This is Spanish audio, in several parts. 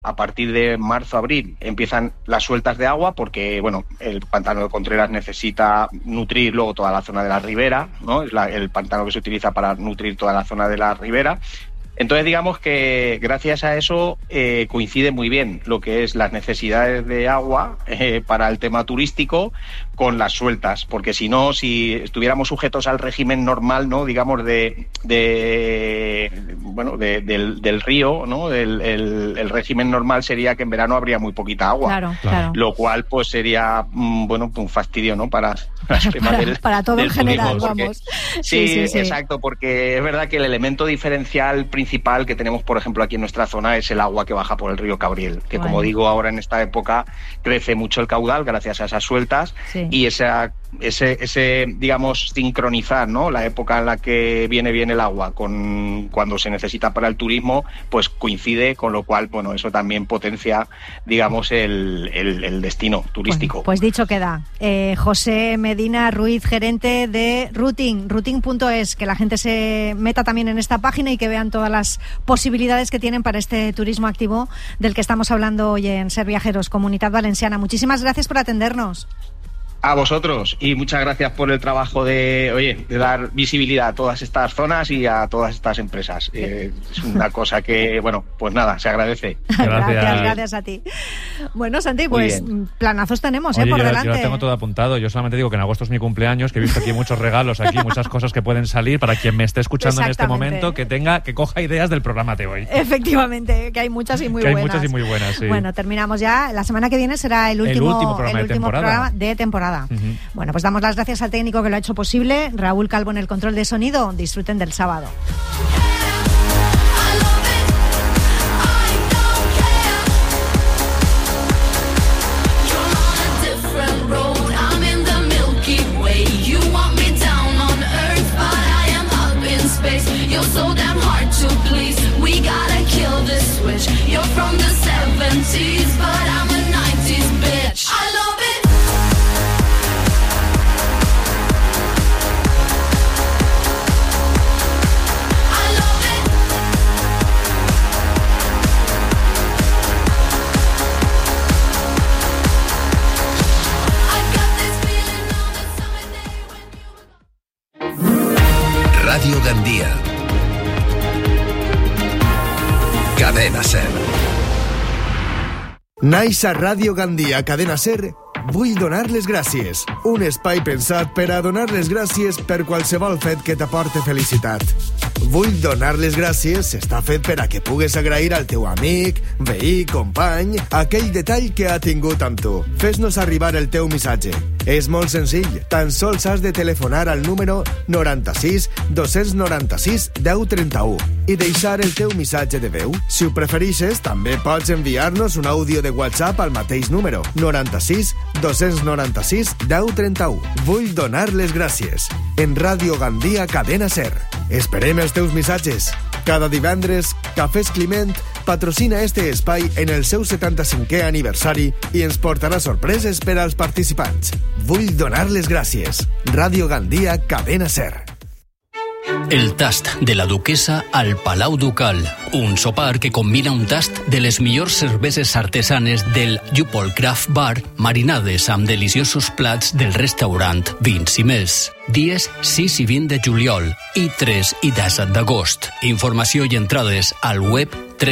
a partir de marzo-abril empiezan las sueltas de agua porque, bueno, el pantano de Contreras necesita nutrir luego toda la zona de la ribera, ¿no? Es el pantano que se utiliza para nutrir toda la zona de la ribera. Entonces, digamos que gracias a eso coincide muy bien lo que es las necesidades de agua para el tema turístico con las sueltas, porque si no, si estuviéramos sujetos al régimen normal, ¿no? Digamos del río, ¿no? El régimen normal sería que en verano habría muy poquita agua, claro. Lo cual pues sería un fastidio, ¿no? para todo en general, porque, vamos. Sí, exacto, porque es verdad que el elemento diferencial principal que tenemos, por ejemplo, aquí en nuestra zona es el agua que baja por el río Cabriel, que como digo, ahora en esta época crece mucho el caudal gracias a esas sueltas, y ese digamos, sincronizar, ¿no? La época en la que viene bien el agua con cuando se necesita para el turismo, pues coincide, con lo cual, bueno, eso también potencia, digamos, el destino turístico. Bueno, pues dicho queda. José Medina Ruiz, gerente de Routing.es, que la gente se meta también en esta página y que vean todas las posibilidades que tienen para este turismo activo del que estamos hablando hoy en Ser Viajeros, Comunitat Valenciana. Muchísimas gracias por atendernos. A vosotros, y muchas gracias por el trabajo de dar visibilidad a todas estas zonas y a todas estas empresas. Es una cosa que, bueno, pues nada, se agradece. Gracias a ti. Bueno, Santi, pues planazos tenemos. Oye, por yo delante. Yo lo tengo todo apuntado. Yo solamente digo que en agosto es mi cumpleaños, que he visto aquí muchos regalos, aquí muchas cosas que pueden salir para quien me esté escuchando en este momento, que coja ideas del programa de hoy. Efectivamente, que hay muchas y muy buenas. Hay muchas y muy buenas, sí. Bueno, terminamos ya. La semana que viene será el último programa de temporada. Uh-huh. Bueno, pues damos las gracias al técnico que lo ha hecho posible, Raúl Calvo en el control de sonido. Disfruten del sábado. Ràdio Gandia. Cadena Ser. Naix a Ràdio Gandia, Cadena Ser. Vull donar les gràcies. Un espai pensat per a donar les gràcies per qualsevol fet que t'aporte felicitat. Vull donar les gràcies està fet per a que pugues agrair al teu amic, veí, company, aquell detall que ha tingut amb tu. Fes-nos arribar el teu missatge. És molt senzill. Tan sols has de telefonar al número 96 296 1031 i deixar el teu missatge de veu. Si ho preferixes, també pots enviar-nos un àudio de WhatsApp al mateix número 96 296 1031. Vull donar les gràcies. En Ràdio Gandia, Cadena Ser. Esperem els teus missatges. Cada divendres, Cafès Climent patrocina este espai en el seu 75è aniversari i ens portarà sorpreses per als participants. Vull donar les gràcies. Ràdio Gandia, Cadena Ser. El tast de la duquesa al Palau Ducal. Un sopar que combina un tast de les millors cerveses artesanes del Jupol Craft Bar marinades amb deliciosos plats del restaurant Vins i Més. Dies 6 i 20 de juliol i 3 i 17 d'agost. Informació i entrades al web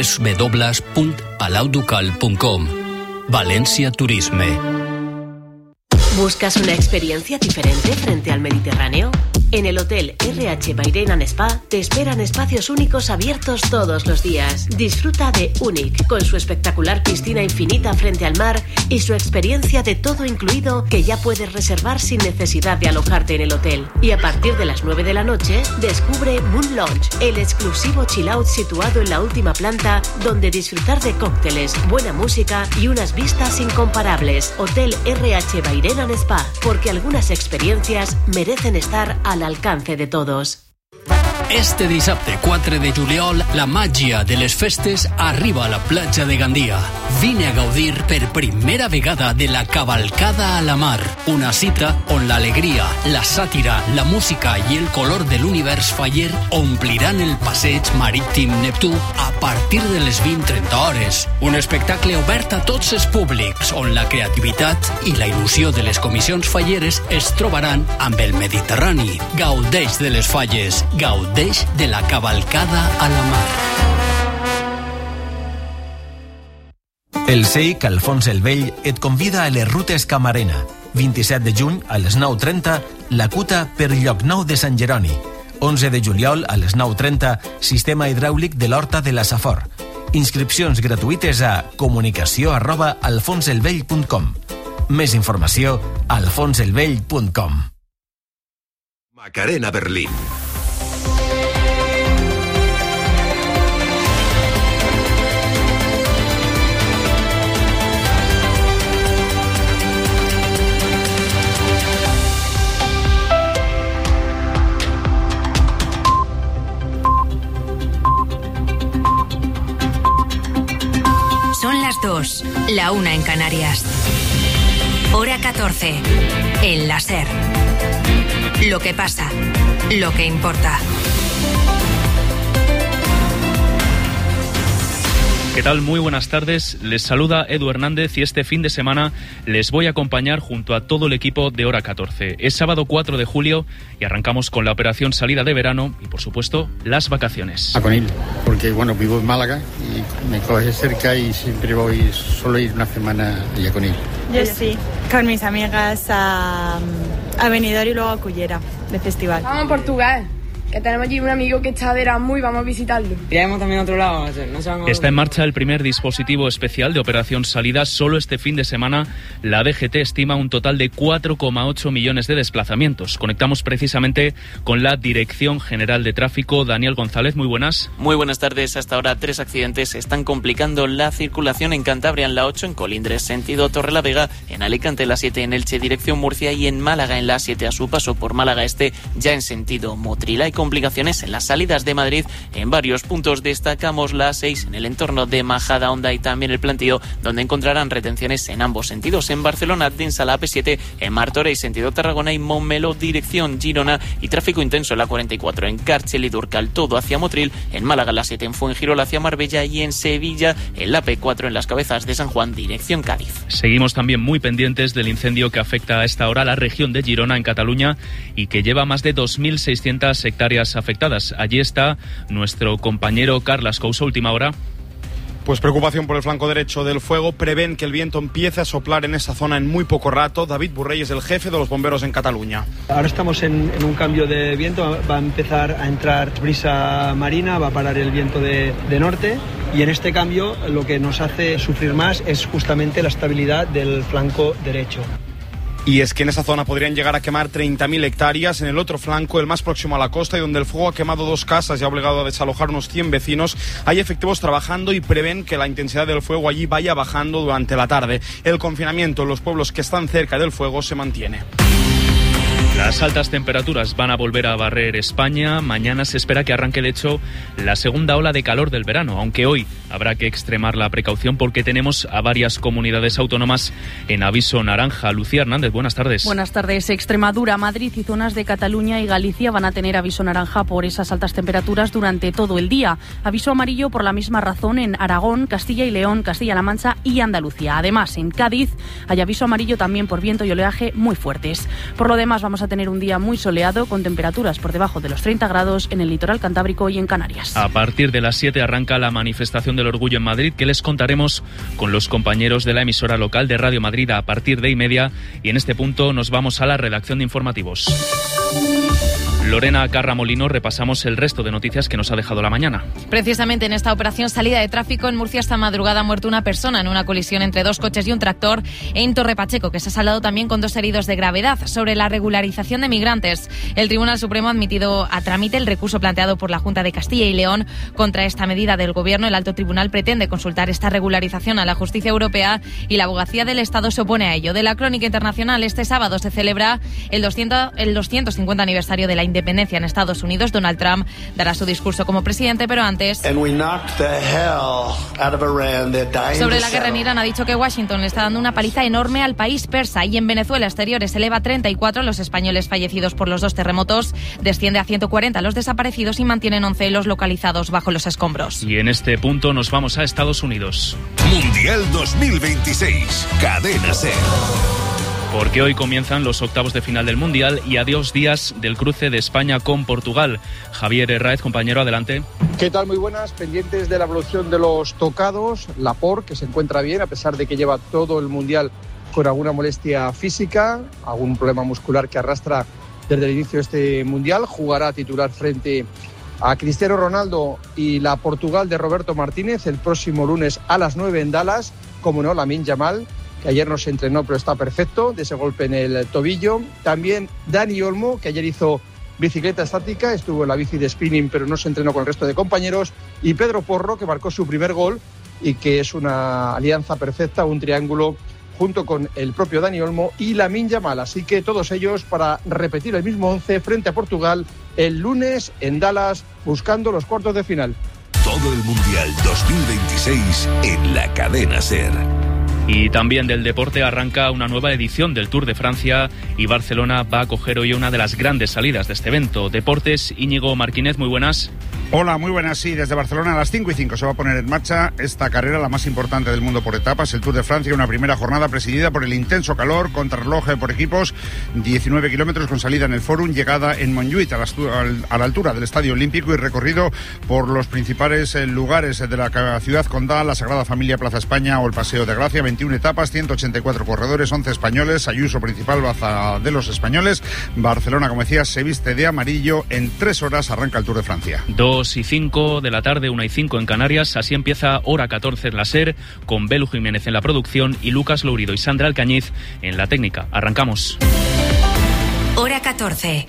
www.palauducal.com. Valencia Turisme. ¿Buscas una experiencia diferente frente al Mediterráneo? En el Hotel RH Bairén and Spa te esperan espacios únicos abiertos todos los días. Disfruta de Unic, con su espectacular piscina infinita frente al mar y su experiencia de todo incluido que ya puedes reservar sin necesidad de alojarte en el hotel. Y a partir de las 9 de la noche, descubre Moon Lounge, el exclusivo chill out situado en la última planta donde disfrutar de cócteles, buena música y unas vistas incomparables. Hotel RH Bairén and Spa, porque algunas experiencias merecen estar al alcance de todos. Este dissabte 4 de juliol, la màgia de les festes arriba a la platja de Gandia. Vine a gaudir per primera vegada de la cavalcada a la mar. Una cita on l'alegria, la sàtira, la música i el color de l'univers faller ompliran el passeig marítim Neptú a partir de les 20:30 hores. Un espectacle obert a tots els públics, on la creativitat i la il·lusió de les comissions falleres es trobaran amb el Mediterrani. Gaudeix de les falles, gaudeix de la cavalcada a la mar. El CEIC Alfons el Vell et convida a les rutes Camarena. 27 de juny a les 9:30, la cuta per Llocnou de Sant Jeroni. 11 de juliol a les 9:30, sistema hidràulic de l'Horta de la Safor. Inscripcions gratuïtes a comunicació@alfonselvell.com. Més informació a alfonselvell.com. Macarena Berlín. Son las 2, la 1 en Canarias. Hora 14, en la SER. Lo que pasa, lo que importa. ¿Qué tal? Muy buenas tardes. Les saluda Edu Hernández y este fin de semana les voy a acompañar junto a todo el equipo de Hora 14. Es sábado 4 de julio y arrancamos con la operación salida de verano y, por supuesto, las vacaciones. A Conil, porque vivo en Málaga y me coge cerca y siempre suelo ir una semana a Conil. Yo sí, con mis amigas a Benidorm y luego a Cullera, de festival. Vamos a Portugal, que tenemos allí un amigo que está de Erasmus y vamos a visitarlo. Iremos también a otro lado. Está en marcha el primer dispositivo especial de operación salida. Solo este fin de semana la DGT estima un total de 4,8 millones de desplazamientos. Conectamos precisamente con la Dirección General de Tráfico. Daniel González, muy buenas. Muy buenas tardes. Hasta ahora 3 accidentes están complicando la circulación en Cantabria en la 8, en Colindres sentido Torrelavega, en Alicante en la 7, en Elche dirección Murcia y en Málaga en la 7 a su paso por Málaga Este ya en sentido Motril. Hay complicaciones en las salidas de Madrid en varios puntos. Destacamos la 6 en el entorno de Majadahonda y también el Plantío, donde encontrarán retenciones en ambos sentidos. En Barcelona, densa la AP7, en Martorell sentido Tarragona y Montmeló dirección Girona y tráfico intenso en la 44 en Càrchel y Durcal todo hacia Motril, en Málaga la 7 en Fuengirola hacia Marbella y en Sevilla en la P4 en las Cabezas de San Juan dirección Cádiz. Seguimos también muy pendientes del incendio que afecta a esta hora la región de Girona en Cataluña y que lleva más de 2.600 hectáreas afectadas. Allí está nuestro compañero Carles Couso, última hora. Pues preocupación por el flanco derecho del fuego. Prevén que el viento empiece a soplar en esa zona en muy poco rato. David Burrell es el jefe de los bomberos en Cataluña. Ahora estamos en un cambio de viento. Va a empezar a entrar brisa marina, va a parar el viento de norte. Y en este cambio lo que nos hace sufrir más es justamente la estabilidad del flanco derecho. Y es que en esa zona podrían llegar a quemar 30.000 hectáreas. En el otro flanco, el más próximo a la costa y donde el fuego ha quemado 2 casas y ha obligado a desalojar unos 100 vecinos, hay efectivos trabajando y prevén que la intensidad del fuego allí vaya bajando durante la tarde. El confinamiento en los pueblos que están cerca del fuego se mantiene. Las altas temperaturas van a volver a barrer España. Mañana se espera que arranque, de hecho, la segunda ola de calor del verano, aunque hoy habrá que extremar la precaución porque tenemos a varias comunidades autónomas en aviso naranja. Lucía Hernández, buenas tardes. Buenas tardes. Extremadura, Madrid y zonas de Cataluña y Galicia van a tener aviso naranja por esas altas temperaturas durante todo el día. Aviso amarillo por la misma razón en Aragón, Castilla y León, Castilla-La Mancha y Andalucía. Además, en Cádiz hay aviso amarillo también por viento y oleaje muy fuertes. Por lo demás, vamos a tener un día muy soleado con temperaturas por debajo de los 30 grados en el litoral cantábrico y en Canarias. A partir de las 7 arranca la manifestación del orgullo en Madrid, que les contaremos con los compañeros de la emisora local de Radio Madrid a partir de 1:30, y en este punto nos vamos a la redacción de informativos. Lorena Carramolino, repasamos el resto de noticias que nos ha dejado la mañana. Precisamente en esta operación salida de tráfico en Murcia esta madrugada ha muerto una persona en una colisión entre 2 coches y un tractor en Torre Pacheco, que se ha saldado también con 2 heridos de gravedad. Sobre la regularización de migrantes, el Tribunal Supremo ha admitido a trámite el recurso planteado por la Junta de Castilla y León contra esta medida del Gobierno. El Alto Tribunal pretende consultar esta regularización a la justicia europea y la Abogacía del Estado se opone a ello. De la crónica internacional, este sábado se celebra el 250 aniversario de la independencia independencia en Estados Unidos. Donald Trump dará su discurso como presidente, pero antes... Sobre la guerra en Irán ha dicho que Washington le está dando una paliza enorme al país persa. Y en Venezuela, exteriores eleva a 34 los españoles fallecidos por los 2 terremotos, desciende a 140 los desaparecidos y mantienen 11 los localizados bajo los escombros. Y en este punto nos vamos a Estados Unidos. Mundial 2026, Cadena SER. Porque hoy comienzan los octavos de final del Mundial y a 2 días del cruce de España con Portugal. Javier Herráez, compañero, adelante. ¿Qué tal? Muy buenas. Pendientes de la evolución de los tocados. Laporte, que se encuentra bien, a pesar de que lleva todo el Mundial con alguna molestia física, algún problema muscular que arrastra desde el inicio de este Mundial. Jugará titular frente a Cristiano Ronaldo y la Portugal de Roberto Martínez el próximo lunes a las 9 en Dallas. Como no, Lamine Yamal, que ayer no se entrenó pero está perfecto de ese golpe en el tobillo. También Dani Olmo, que ayer hizo bicicleta estática, estuvo en la bici de spinning pero no se entrenó con el resto de compañeros. Y Pedro Porro, que marcó su primer gol y que es una alianza perfecta, un triángulo junto con el propio Dani Olmo y Lamine Yamal. Así que todos ellos para repetir el mismo 11 frente a Portugal el lunes en Dallas, buscando los cuartos de final. Todo el Mundial 2026 en la Cadena SER. Y también del deporte arranca una nueva edición del Tour de Francia y Barcelona va a acoger hoy una de las grandes salidas de este evento. Deportes, Íñigo Marquínez, muy buenas. Hola, muy buenas. Sí, desde Barcelona a las 5:05 se va a poner en marcha esta carrera, la más importante del mundo por etapas, el Tour de Francia, una primera jornada presidida por el intenso calor, contrarreloj por equipos, 19 kilómetros con salida en el Fórum, llegada en Montjuïc a la altura del Estadio Olímpico y recorrido por los principales lugares de la ciudad condal, la Sagrada Familia, Plaza España o el Paseo de Gracia. 21 etapas, 184 corredores, 11 españoles, Ayuso principal, baza de los españoles. Barcelona, como decía, se viste de amarillo. En 3 horas arranca el Tour de Francia. 2:05 de la tarde, 1:05 en Canarias. Así empieza Hora 14 en la SER, con Belu Jiménez en la producción y Lucas Lourido y Sandra Alcañiz en la técnica. Arrancamos. Hora 14.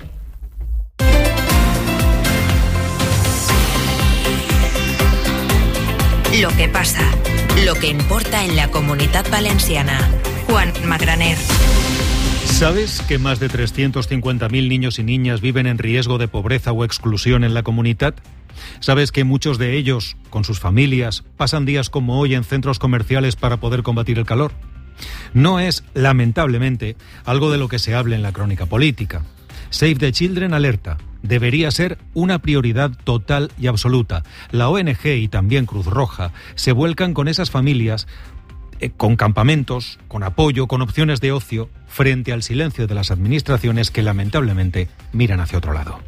Lo que pasa, lo que importa en la Comunitat Valenciana. Juan Magraner. ¿Sabes que más de 350.000 niños y niñas viven en riesgo de pobreza o exclusión en la comunidad? ¿Sabes que muchos de ellos, con sus familias, pasan días como hoy en centros comerciales para poder combatir el calor? No es, lamentablemente, algo de lo que se hable en la crónica política. Save the Children alerta. Debería ser una prioridad total y absoluta. La ONG y también Cruz Roja se vuelcan con esas familias, con campamentos, con apoyo, con opciones de ocio, frente al silencio de las administraciones que lamentablemente miran hacia otro lado.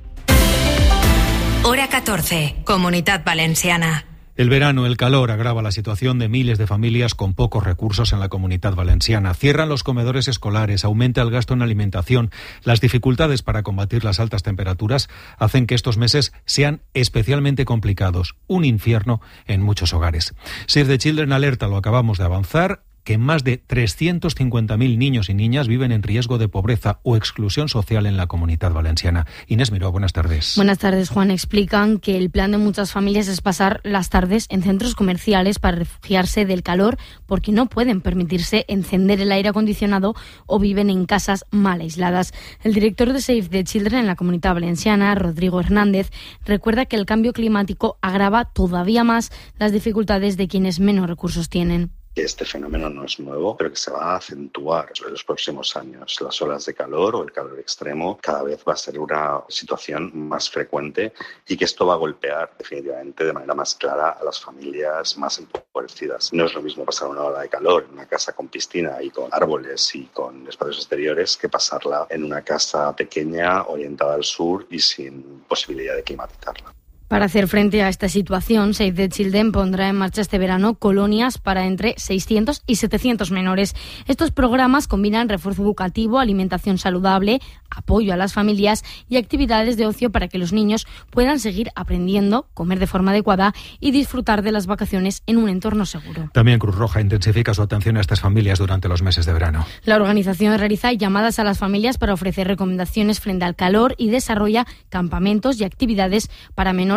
Hora 14, Comunitat Valenciana. El verano, el calor, agrava la situación de miles de familias con pocos recursos en la Comunitat Valenciana. Cierran los comedores escolares, aumenta el gasto en alimentación. Las dificultades para combatir las altas temperaturas hacen que estos meses sean especialmente complicados. Un infierno en muchos hogares. Save the Children alerta, lo acabamos de avanzar, que más de 350.000 niños y niñas viven en riesgo de pobreza o exclusión social en la Comunitat Valenciana. Inés Miró, buenas tardes. Buenas tardes, Juan. Explican que el plan de muchas familias es pasar las tardes en centros comerciales para refugiarse del calor porque no pueden permitirse encender el aire acondicionado o viven en casas mal aisladas. El director de Save the Children en la Comunitat Valenciana, Rodrigo Hernández, recuerda que el cambio climático agrava todavía más las dificultades de quienes menos recursos tienen. Este fenómeno no es nuevo, pero que se va a acentuar en los próximos años. Las olas de calor o el calor extremo cada vez va a ser una situación más frecuente y que esto va a golpear definitivamente de manera más clara a las familias más empobrecidas. No es lo mismo pasar una ola de calor en una casa con piscina y con árboles y con espacios exteriores que pasarla en una casa pequeña orientada al sur y sin posibilidad de climatizarla. Para hacer frente a esta situación, Save the Children pondrá en marcha este verano colonias para entre 600 y 700 menores. Estos programas combinan refuerzo educativo, alimentación saludable, apoyo a las familias y actividades de ocio para que los niños puedan seguir aprendiendo, comer de forma adecuada y disfrutar de las vacaciones en un entorno seguro. También Cruz Roja intensifica su atención a estas familias durante los meses de verano. La organización realiza llamadas a las familias para ofrecer recomendaciones frente al calor y desarrolla campamentos y actividades para menores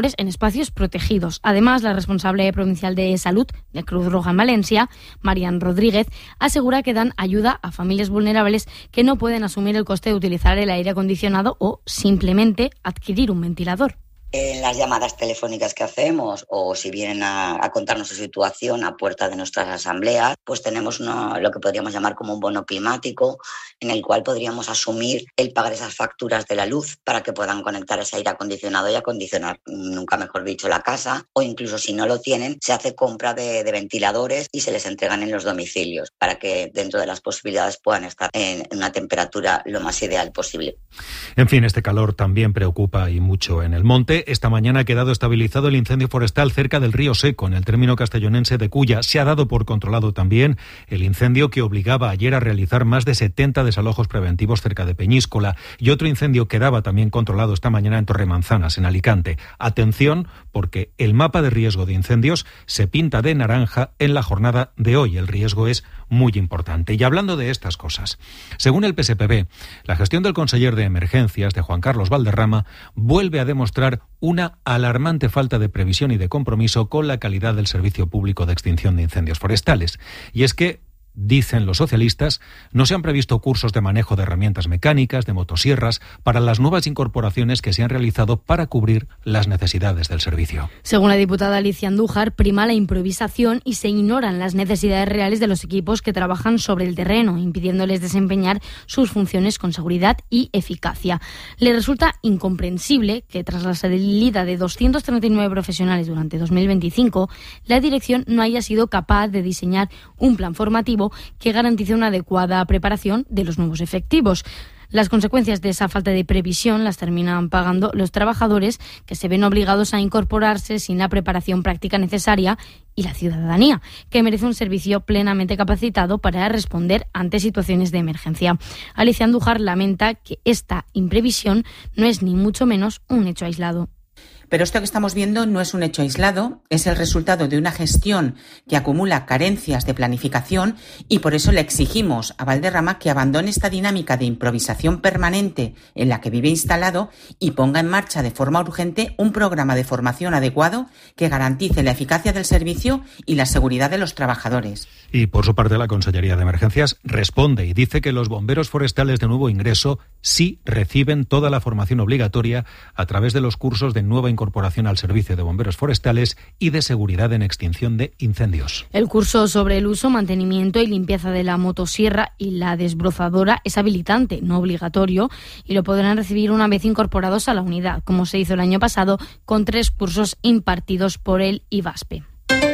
menores en espacios protegidos. Además, la responsable provincial de Salud de Cruz Roja en Valencia, Marian Rodríguez, asegura que dan ayuda a familias vulnerables que no pueden asumir el coste de utilizar el aire acondicionado o simplemente adquirir un ventilador. En las llamadas telefónicas que hacemos o si vienen a contarnos su situación a puerta de nuestras asambleas, pues tenemos lo que podríamos llamar como un bono climático en el cual podríamos asumir el pagar esas facturas de la luz para que puedan conectar ese aire acondicionado y acondicionar, nunca mejor dicho, la casa, o incluso si no lo tienen, se hace compra de ventiladores y se les entregan en los domicilios para que dentro de las posibilidades puedan estar en una temperatura lo más ideal posible. En fin, este calor también preocupa y mucho en el monte. Esta mañana ha quedado estabilizado el incendio forestal cerca del río Seco, en el término castellonense de Culla. Se ha dado por controlado también el incendio que obligaba ayer a realizar más de 70 desalojos preventivos cerca de Peñíscola, y otro incendio quedaba también controlado esta mañana en Torremanzanas, en Alicante. Atención, porque el mapa de riesgo de incendios se pinta de naranja en la jornada de hoy. El riesgo es muy importante. Y hablando de estas cosas, según el PSPB, la gestión del conseller de Emergencias, de Juan Carlos Valderrama, vuelve a demostrar una alarmante falta de previsión y de compromiso con la calidad del servicio público de extinción de incendios forestales. Y es que, dicen los socialistas, no se han previsto cursos de manejo de herramientas mecánicas, de motosierras, para las nuevas incorporaciones que se han realizado para cubrir las necesidades del servicio. Según la diputada Alicia Andújar, prima la improvisación y se ignoran las necesidades reales de los equipos que trabajan sobre el terreno, impidiéndoles desempeñar sus funciones con seguridad y eficacia. Le resulta incomprensible que tras la salida de 239 profesionales durante 2025, la dirección no haya sido capaz de diseñar un plan formativo que garantice una adecuada preparación de los nuevos efectivos. Las consecuencias de esa falta de previsión las terminan pagando los trabajadores, que se ven obligados a incorporarse sin la preparación práctica necesaria, y la ciudadanía, que merece un servicio plenamente capacitado para responder ante situaciones de emergencia. Alicia Andújar lamenta que esta imprevisión no es ni mucho menos un hecho aislado. Pero esto que estamos viendo no es un hecho aislado, es el resultado de una gestión que acumula carencias de planificación, y por eso le exigimos a Valderrama que abandone esta dinámica de improvisación permanente en la que vive instalado y ponga en marcha de forma urgente un programa de formación adecuado que garantice la eficacia del servicio y la seguridad de los trabajadores. Y por su parte, la Consellería de Emergencias responde y dice que los bomberos forestales de nuevo ingreso sí reciben toda la formación obligatoria a través de los cursos de nueva incorporación al servicio de bomberos forestales y de seguridad en extinción de incendios. El curso sobre el uso, mantenimiento y limpieza de la motosierra y la desbrozadora es habilitante, no obligatorio, y lo podrán recibir una vez incorporados a la unidad, como se hizo el año pasado con 3 cursos impartidos por el IVASPE.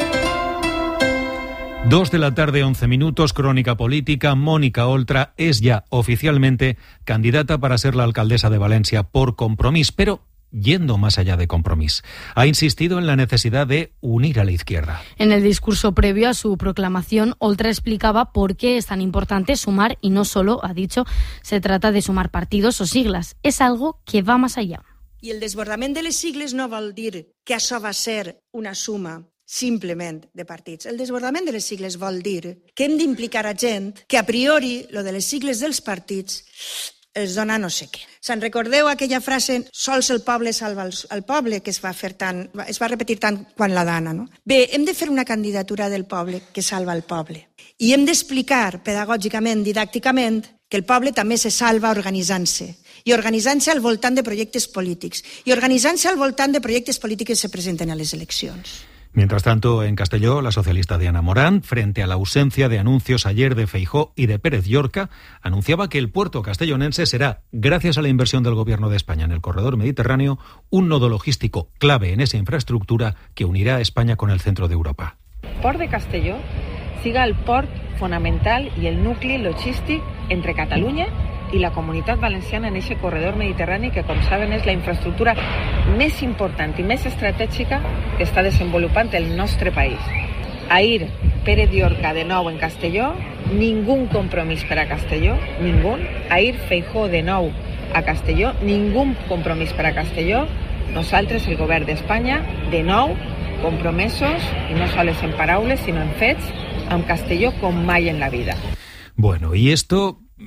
2 de la tarde, 11 minutos, crónica política. Mónica Oltra es ya oficialmente candidata para ser la alcaldesa de Valencia por Compromís, pero yendo más allá de Compromís. Ha insistido en la necesidad de unir a la izquierda. En el discurso previo a su proclamación, Oltra explicaba por qué es tan importante sumar, y no solo, ha dicho, se trata de sumar partidos o siglas. Es algo que va más allá. I el desbordament de les sigles no vol dir que això va ser una suma simplement de partits. El desbordament de les sigles vol dir que hem d'implicar a gent que a priori lo de les sigles dels partits els dona no sé què. Se'n recordeu aquella frase sols el poble salva el poble, que es va repetir tant quan la dana, no? Bé, hem de fer una candidatura del poble que salva el poble. I hem d'explicar pedagògicament, didàcticament, que el poble també se salva organitzant-se, i organitzant-se al voltant de projectes polítics, i organitzant-se al voltant de projectes polítics que se presenten a les eleccions. Mientras tanto, en Castelló, la socialista Diana Morán, frente a la ausencia de anuncios ayer de Feijóo y de Pérez Llorca, anunciaba que el puerto castellonense será, gracias a la inversión del Gobierno de España en el corredor mediterráneo, un nodo logístico clave en esa infraestructura que unirá a España con el centro de Europa. Port de Castelló siga el port fonamental i el nucli logístic entre Catalunya i la Comunitat Valenciana en aquest corredor mediterrani que, com saben, és la infraestructura més important i més estratègica que està desenvolupant el nostre país. Ahir, Pérez Llorca de nou en Castelló, ningú compromís per a Castelló, ningú. Ahir, Feijóo de nou a Castelló, ningú compromís per a Castelló. Nosaltres, el govern d'Espanya, de nou, compromesos, i no sols en paraules, sinó en fets, amb Castelló com mai en la vida. Bueno, y esto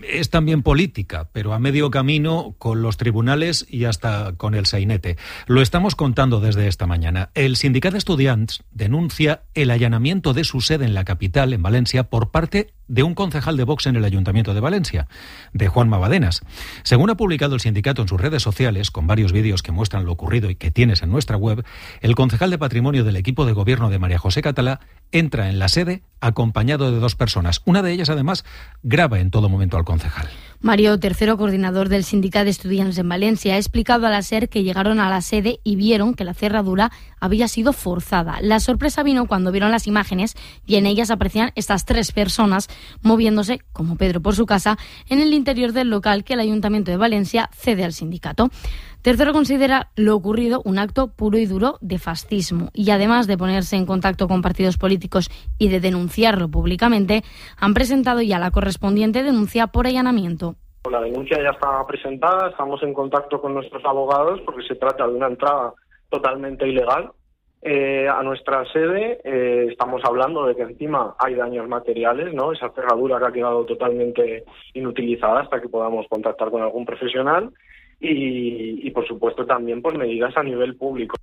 es también política, pero a medio camino con los tribunales y hasta con el sainete. Lo estamos contando desde esta mañana. El Sindicat d'Estudiants denuncia el allanamiento de su sede en la capital, en Valencia, por parte de un concejal de Vox en el Ayuntamiento de Valencia, de Juanma Badenas. Según ha publicado el sindicato en sus redes sociales, con varios vídeos que muestran lo ocurrido y que tienes en nuestra web, el concejal de Patrimonio del equipo de gobierno de María José Catalá entra en la sede acompañado de 2 personas. Una de ellas, además, graba en todo momento al concejal. Mario III, coordinador del Sindicat d'Estudiants en Valencia, ha explicado a la SER que llegaron a la sede y vieron que la cerradura había sido forzada. La sorpresa vino cuando vieron las imágenes y en ellas aparecían estas 3 personas moviéndose, como Pedro por su casa, en el interior del local que el Ayuntamiento de Valencia cede al sindicato. Tercero considera lo ocurrido un acto puro y duro de fascismo y además de ponerse en contacto con partidos políticos y de denunciarlo públicamente, han presentado ya la correspondiente denuncia por allanamiento. La denuncia ya está presentada, estamos en contacto con nuestros abogados porque se trata de una entrada totalmente ilegal a nuestra sede. Estamos hablando de que encima hay daños materiales, ¿no? Esa cerradura que ha quedado totalmente inutilizada hasta que podamos contactar con algún profesional. Y por supuesto también por medidas a nivel público.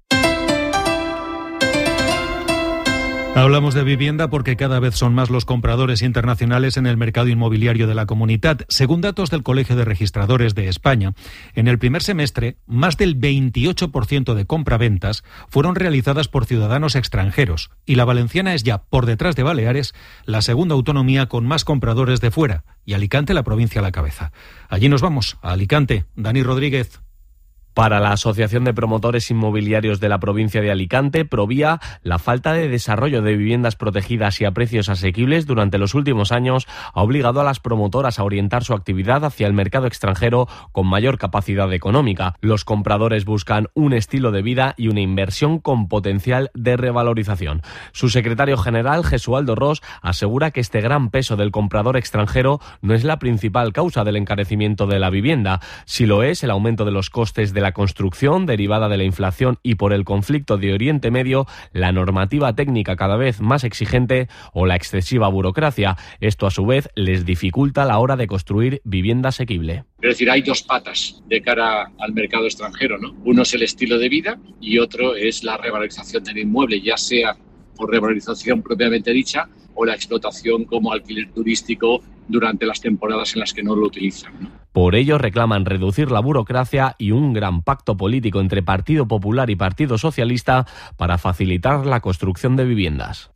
Hablamos de vivienda porque cada vez son más los compradores internacionales en el mercado inmobiliario de la Comunitat. Según datos del Colegio de Registradores de España, en el primer semestre, más del 28% de compraventas fueron realizadas por ciudadanos extranjeros y la valenciana es ya, por detrás de Baleares, la segunda autonomía con más compradores de fuera y Alicante la provincia a la cabeza. Allí nos vamos, a Alicante. Dani Rodríguez. Para la Asociación de Promotores Inmobiliarios de la provincia de Alicante, Provía, la falta de desarrollo de viviendas protegidas y a precios asequibles durante los últimos años ha obligado a las promotoras a orientar su actividad hacia el mercado extranjero con mayor capacidad económica. Los compradores buscan un estilo de vida y una inversión con potencial de revalorización. Su secretario general, Jesualdo Ros, asegura que este gran peso del comprador extranjero no es la principal causa del encarecimiento de la vivienda. Si lo es, el aumento de los costes de la construcción derivada de la inflación y por el conflicto de Oriente Medio, la normativa técnica cada vez más exigente o la excesiva burocracia. Esto a su vez les dificulta la hora de construir vivienda asequible. Es decir, hay 2 patas de cara al mercado extranjero, ¿no? Uno es el estilo de vida y otro es la revalorización del inmueble, ya sea por revalorización propiamente dicha o la explotación como alquiler turístico durante las temporadas en las que no lo utilizan, ¿no? Por ello reclaman reducir la burocracia y un gran pacto político entre Partido Popular y Partido Socialista para facilitar la construcción de viviendas.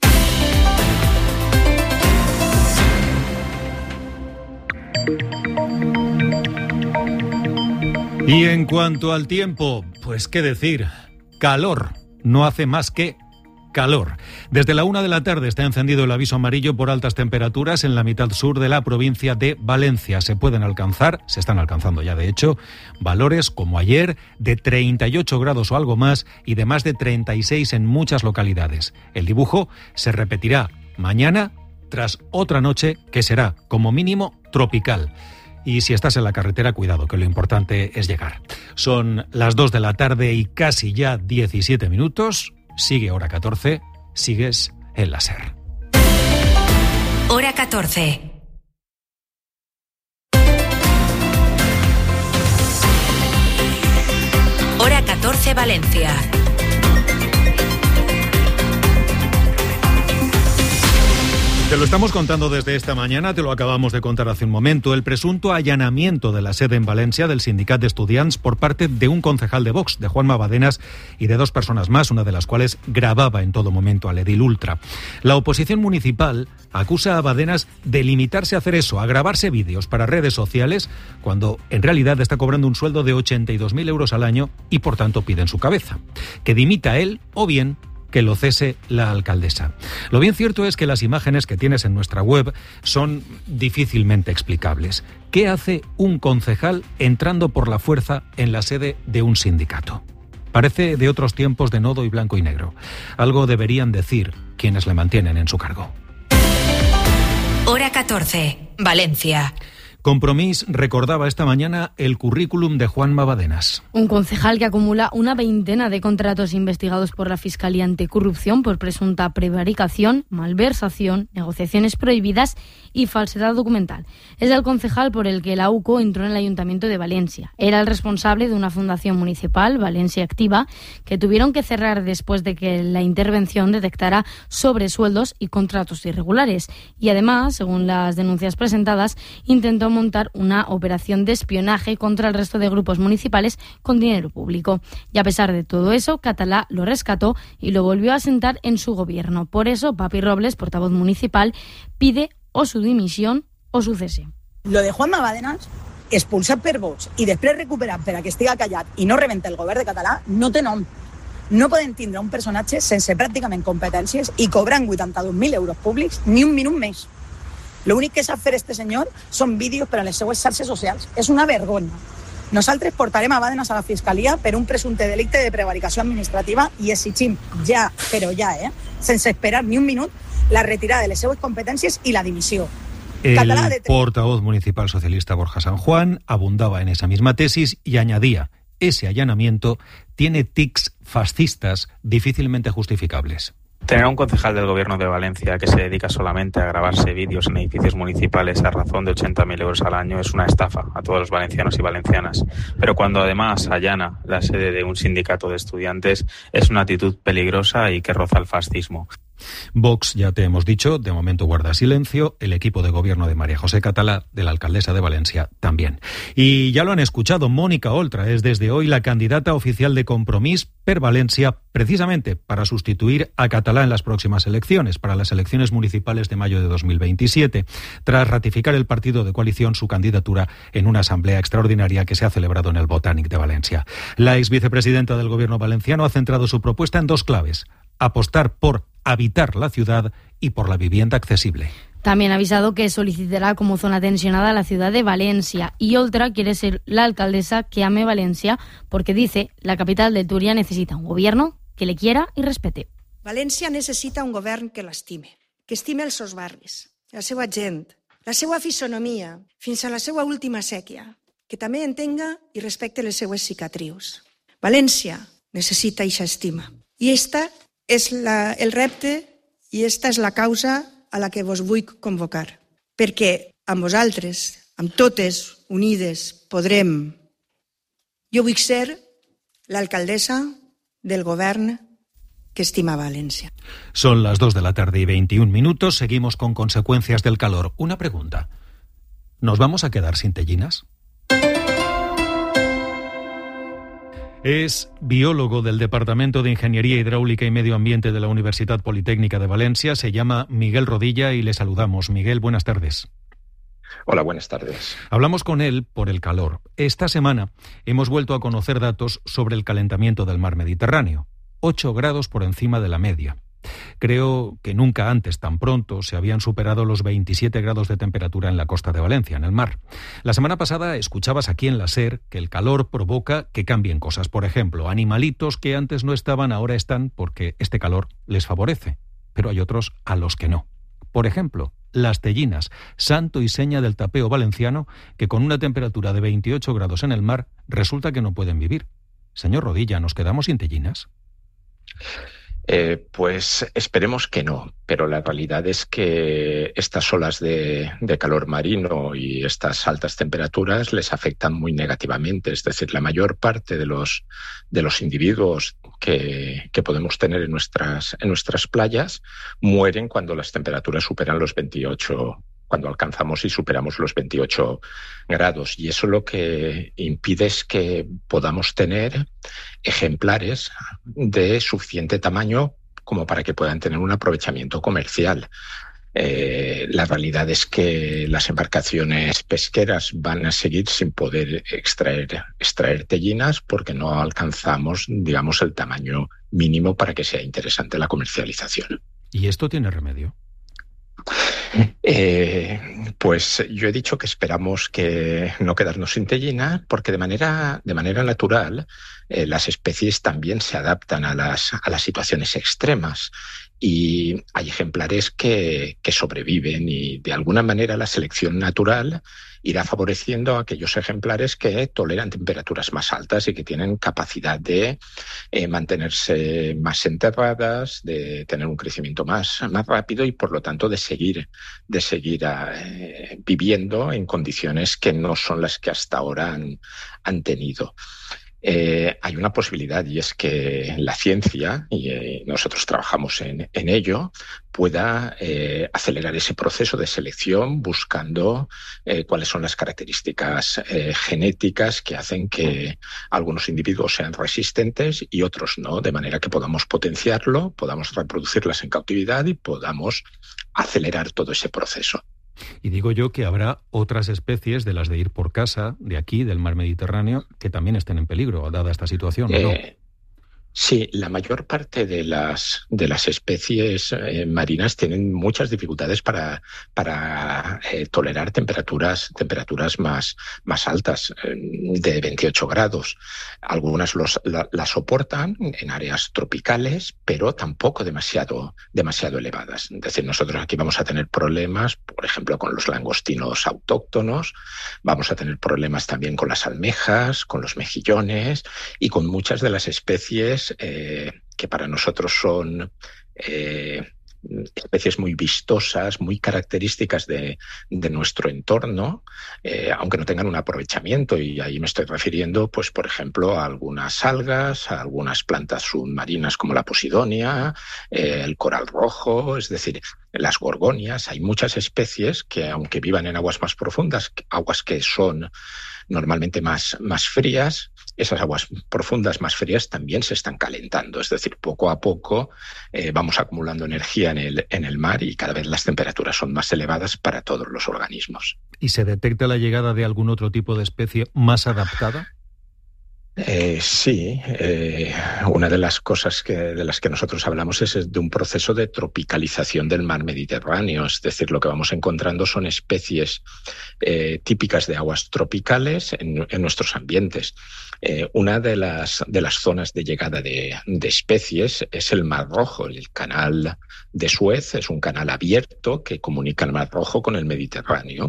Y en cuanto al tiempo, pues qué decir, calor, no hace más que calor. Desde la 1 de la tarde está encendido el aviso amarillo por altas temperaturas en la mitad sur de la provincia de Valencia. Se están alcanzando ya de hecho, valores como ayer de 38 grados o algo más y de más de 36 en muchas localidades. El dibujo se repetirá mañana tras otra noche que será como mínimo tropical. Y si estás en la carretera, cuidado, que lo importante es llegar. Son las 2 de la tarde y casi ya 17 minutos. Sigue Hora 14, sigues en la SER. Hora 14. Hora 14 Valencia. Te lo estamos contando desde esta mañana, te lo acabamos de contar hace un momento, el presunto allanamiento de la sede en Valencia del Sindicat d'Estudiants por parte de un concejal de Vox, de Juanma Badenas, y de 2 personas más, una de las cuales grababa en todo momento al edil ultra. La oposición municipal acusa a Badenas de limitarse a hacer eso, a grabarse vídeos para redes sociales, cuando en realidad está cobrando un sueldo de 82.000 euros al año y por tanto piden su cabeza. Que dimita él o bien que lo cese la alcaldesa. Lo bien cierto es que las imágenes que tienes en nuestra web son difícilmente explicables. ¿Qué hace un concejal entrando por la fuerza en la sede de un sindicato? Parece de otros tiempos de Nodo y blanco y negro. Algo deberían decir quienes le mantienen en su cargo. Hora 14, Valencia. Compromís recordaba esta mañana el currículum de Juanma Badenas. Un concejal que acumula una veintena de contratos investigados por la Fiscalía Anticorrupción por presunta prevaricación, malversación, negociaciones prohibidas y falsedad documental. Es el concejal por el que la UCO entró en el Ayuntamiento de Valencia. Era el responsable de una fundación municipal, Valencia Activa, que tuvieron que cerrar después de que la intervención detectara sobresueldos y contratos irregulares. Y además, según las denuncias presentadas, intentó montar una operación de espionaje contra el resto de grupos municipales con dinero público. Y a pesar de todo eso, Catalá lo rescató y lo volvió a sentar en su gobierno. Por eso, Papi Robles, portavoz municipal, pide o su dimisión o su cese. Lo de Juanma Badenas, expulsat per Vox i després recuperat per a que estiga callat i no rebenta el govern de Català, no té nom. No podem tindre un personatge sense pràcticament competències i cobrant 82.000 euros públics ni un minut més. L'únic que sap fer este senyor són vídeos per a les seues xarxes socials. És una vergonya. Nosaltres portarem a Badenas a la Fiscalia per un presumpte delicte de prevaricació administrativa i exigim ja, però ja, sense esperar ni un minut, la retirada de les seues competències i la dimissió. El portavoz municipal socialista Borja San Juan abundaba en esa misma tesis y añadía: ese allanamiento tiene tics fascistas difícilmente justificables. Tener a un concejal del Gobierno de Valencia que se dedica solamente a grabarse vídeos en edificios municipales a razón de 80.000 euros al año es una estafa a todos los valencianos y valencianas. Pero cuando además allana la sede de un sindicato de estudiantes, es una actitud peligrosa y que roza el fascismo. Vox, ya te hemos dicho, de momento guarda silencio. El equipo de gobierno de María José Catalá, de la alcaldesa de Valencia, también. Y ya lo han escuchado, Mónica Oltra es desde hoy la candidata oficial de Compromís per Valencia, precisamente para sustituir a Catalá en las próximas elecciones, para las elecciones municipales de mayo de 2027, tras ratificar el partido de coalición su candidatura en una asamblea extraordinaria que se ha celebrado en el Botanic de Valencia. La ex vicepresidenta del gobierno valenciano ha centrado su propuesta en dos claves: apostar por habitar la ciudad y por la vivienda accesible. También ha avisado que solicitará como zona tensionada la ciudad de Valencia, y Oltra quiere ser la alcaldesa que ame Valencia porque dice la capital de Túria necesita un gobierno que le quiera i respete. València necessita un govern que l'estime, que estime els seus barris, la seva gent, la seva fisonomia, fins a la seva última sèquia, que també entenga i respecte les seues cicatrius. València necessita eixa estima. I esta és el repte i esta és la causa a la que vos vull convocar. Perquè amb vosaltres, amb totes unides, podrem. Jo vull ser l'alcaldessa del govern que estima Valencia. Son las 2 de la tarde y 21 minutos. Seguimos con consecuencias del calor. Una pregunta: ¿nos vamos a quedar sin tellinas? Es biólogo del Departamento de Ingeniería Hidráulica y Medio Ambiente de la Universidad Politécnica de Valencia. Se llama Miguel Rodilla y le saludamos. Miguel, buenas tardes. Hola, buenas tardes. Hablamos con él por el calor. Esta semana hemos vuelto a conocer datos sobre el calentamiento del mar Mediterráneo. 8 grados por encima de la media. Creo que nunca antes tan pronto se habían superado los 27 grados de temperatura en la costa de Valencia, en el mar. La semana pasada escuchabas aquí en la SER que el calor provoca que cambien cosas. Por ejemplo, animalitos que antes no estaban, ahora están porque este calor les favorece. Pero hay otros a los que no. Por ejemplo, las tellinas, santo y seña del tapeo valenciano, que con una temperatura de 28 grados en el mar resulta que no pueden vivir. Señor Rodilla, ¿nos quedamos sin tellinas? Pues esperemos que no, pero la realidad es que estas olas de calor marino y estas altas temperaturas les afectan muy negativamente. Es decir, la mayor parte de los individuos que podemos tener en nuestras playas mueren cuando las temperaturas superan los 28, cuando alcanzamos y superamos los 28 grados. Y eso lo que impide es que podamos tener ejemplares de suficiente tamaño como para que puedan tener un aprovechamiento comercial. La realidad es que las embarcaciones pesqueras van a seguir sin poder extraer tellinas porque no alcanzamos, digamos, el tamaño mínimo para que sea interesante la comercialización. ¿Y esto tiene remedio? Pues yo he dicho que esperamos que no quedarnos sin tellina, porque de manera natural las especies también se adaptan a las situaciones extremas y hay ejemplares que sobreviven y de alguna manera la selección natural irá favoreciendo a aquellos ejemplares que toleran temperaturas más altas y que tienen capacidad de mantenerse más enterradas, de tener un crecimiento más rápido y por lo tanto de seguir viviendo en condiciones que no son las que hasta ahora han tenido. Hay una posibilidad y es que la ciencia, y nosotros trabajamos en ello, pueda acelerar ese proceso de selección buscando cuáles son las características genéticas que hacen que algunos individuos sean resistentes y otros no, de manera que podamos potenciarlo, podamos reproducirlas en cautividad y podamos acelerar todo ese proceso. Y digo yo que habrá otras especies de las de ir por casa, de aquí, del mar Mediterráneo, que también estén en peligro, dada esta situación, ¿no? Sí, la mayor parte de las especies marinas tienen muchas dificultades para tolerar temperaturas más altas, de 28 grados. Algunas las soportan en áreas tropicales, pero tampoco demasiado elevadas. Es decir, nosotros aquí vamos a tener problemas, por ejemplo, con los langostinos autóctonos, vamos a tener problemas también con las almejas, con los mejillones y con muchas de las especies que para nosotros son especies muy vistosas, muy características de nuestro entorno, aunque no tengan un aprovechamiento, y ahí me estoy refiriendo, pues por ejemplo, a algunas algas, a algunas plantas submarinas como la posidonia, el coral rojo, es decir, las gorgonias. Hay muchas especies que, aunque vivan en aguas más profundas, aguas que son normalmente más frías, esas aguas profundas más frías también se están calentando. Es decir, poco a poco vamos acumulando energía en el mar y cada vez las temperaturas son más elevadas para todos los organismos. ¿Y se detecta la llegada de algún otro tipo de especie más adaptada? Sí, una de las cosas de las que nosotros hablamos es de un proceso de tropicalización del mar Mediterráneo. Es decir, lo que vamos encontrando son especies típicas de aguas tropicales en nuestros ambientes. Una de las zonas de llegada de especies es el Mar Rojo. El canal de Suez es un canal abierto que comunica el Mar Rojo con el Mediterráneo.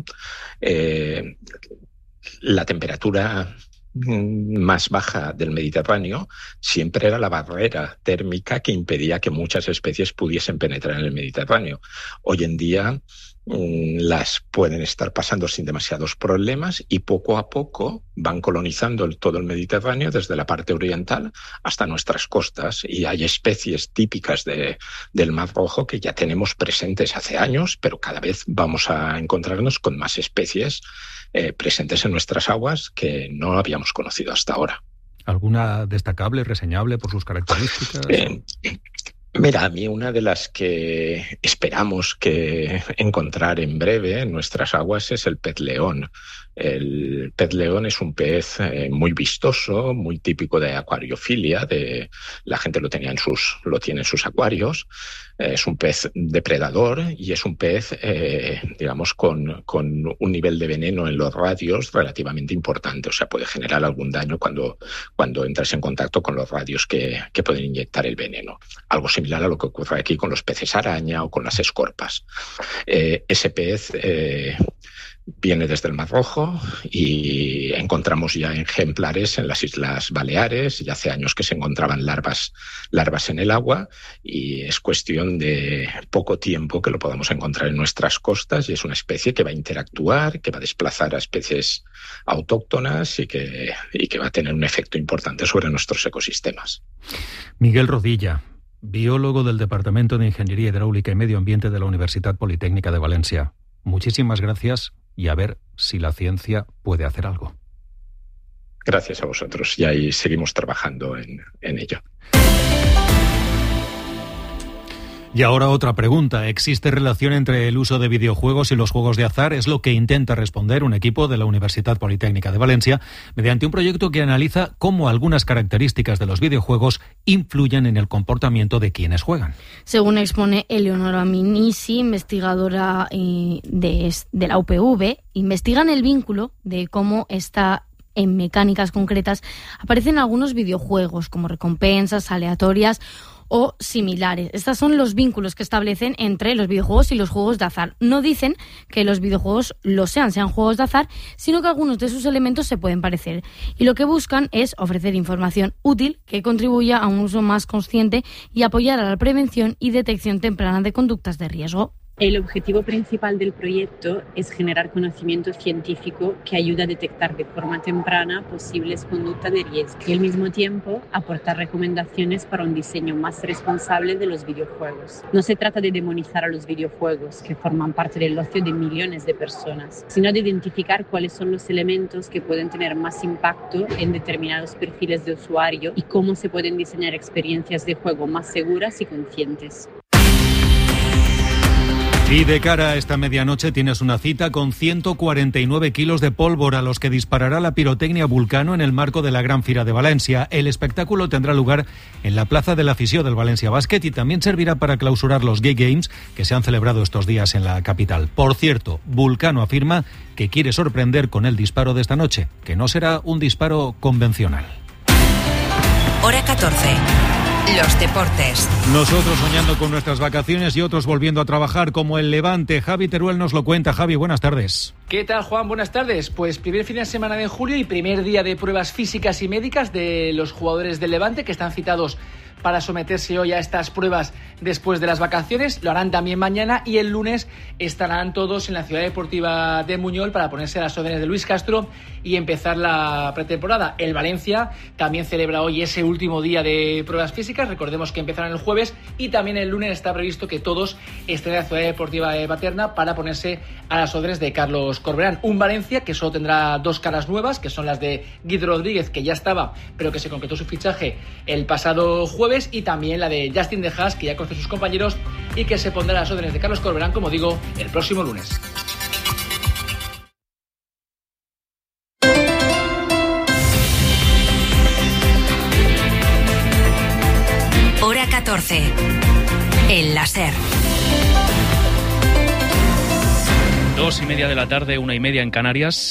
La temperatura más baja del Mediterráneo siempre era la barrera térmica que impedía que muchas especies pudiesen penetrar en el Mediterráneo. Hoy en día las pueden estar pasando sin demasiados problemas y poco a poco van colonizando todo el Mediterráneo desde la parte oriental hasta nuestras costas, y hay especies típicas del Mar Rojo que ya tenemos presentes hace años, pero cada vez vamos a encontrarnos con más especies presentes en nuestras aguas que no habíamos conocido hasta ahora. ¿Alguna destacable, reseñable por sus características? Mira, a mí una de las que esperamos que encontrar en breve en nuestras aguas es el pez león. El pez león es un pez muy vistoso, muy típico de acuariofilia. La gente lo tiene en sus acuarios. Es un pez depredador y es un pez, digamos, con un nivel de veneno en los radios relativamente importante. O sea, puede generar algún daño cuando entras en contacto con los radios que pueden inyectar el veneno. Algo similar a lo que ocurre aquí con los peces araña o con las escorpas. Ese pez viene desde el Mar Rojo y encontramos ya ejemplares en las Islas Baleares. Ya hace años que se encontraban larvas en el agua y es cuestión de poco tiempo que lo podamos encontrar en nuestras costas, y es una especie que va a interactuar, que va a desplazar a especies autóctonas y que va a tener un efecto importante sobre nuestros ecosistemas. Miguel Rodilla, biólogo del Departamento de Ingeniería Hidráulica y Medio Ambiente de la Universidad Politécnica de Valencia. Muchísimas gracias y a ver si la ciencia puede hacer algo. Gracias a vosotros y ahí seguimos trabajando en ello. Y ahora otra pregunta. ¿Existe relación entre el uso de videojuegos y los juegos de azar? Es lo que intenta responder un equipo de la Universidad Politécnica de Valencia mediante un proyecto que analiza cómo algunas características de los videojuegos influyen en el comportamiento de quienes juegan. Según expone Eleonora Minisi, investigadora de la UPV, investigan el vínculo de cómo está en mecánicas concretas aparecen algunos videojuegos como recompensas aleatorias o similares. Estos son los vínculos que establecen entre los videojuegos y los juegos de azar. No dicen que los videojuegos sean juegos de azar, sino que algunos de sus elementos se pueden parecer. Y lo que buscan es ofrecer información útil que contribuya a un uso más consciente y apoyar a la prevención y detección temprana de conductas de riesgo. El objetivo principal del proyecto es generar conocimiento científico que ayude a detectar de forma temprana posibles conductas de riesgo y al mismo tiempo aportar recomendaciones para un diseño más responsable de los videojuegos. No se trata de demonizar a los videojuegos, que forman parte del ocio de millones de personas, sino de identificar cuáles son los elementos que pueden tener más impacto en determinados perfiles de usuario y cómo se pueden diseñar experiencias de juego más seguras y conscientes. Y de cara a esta medianoche tienes una cita con 149 kilos de pólvora, los que disparará la pirotecnia Vulcano en el marco de la Gran Fira de Valencia. El espectáculo tendrá lugar en la Plaza de la Afició del Valencia Basket y también servirá para clausurar los Gay Games que se han celebrado estos días en la capital. Por cierto, Vulcano afirma que quiere sorprender con el disparo de esta noche, que no será un disparo convencional. Hora 14. Los deportes. Nosotros soñando con nuestras vacaciones y otros volviendo a trabajar como el Levante. Javi Teruel nos lo cuenta. Javi, buenas tardes. ¿Qué tal, Juan? Buenas tardes. Pues primer fin de semana de julio y primer día de pruebas físicas y médicas de los jugadores del Levante que están citados para someterse hoy a estas pruebas después de las vacaciones. Lo harán también mañana y el lunes estarán todos en la Ciudad Deportiva de Muñol para ponerse a las órdenes de Luis Castro y empezar la pretemporada. El Valencia también celebra hoy ese último día de pruebas físicas. Recordemos que empezaron el jueves y también el lunes está previsto que todos estén en la Ciudad Deportiva de Paterna para ponerse a las órdenes de Carlos Corberán. Un Valencia que solo tendrá dos caras nuevas, que son las de Guido Rodríguez, que ya estaba, pero que se concretó su fichaje el pasado jueves, y también la de Justin De Haas, que ya conoce a sus compañeros y que se pondrá a las órdenes de Carlos Corberán, como digo, el próximo lunes. Hora 14. El láser. 2:30 de la tarde, 1:30 en Canarias.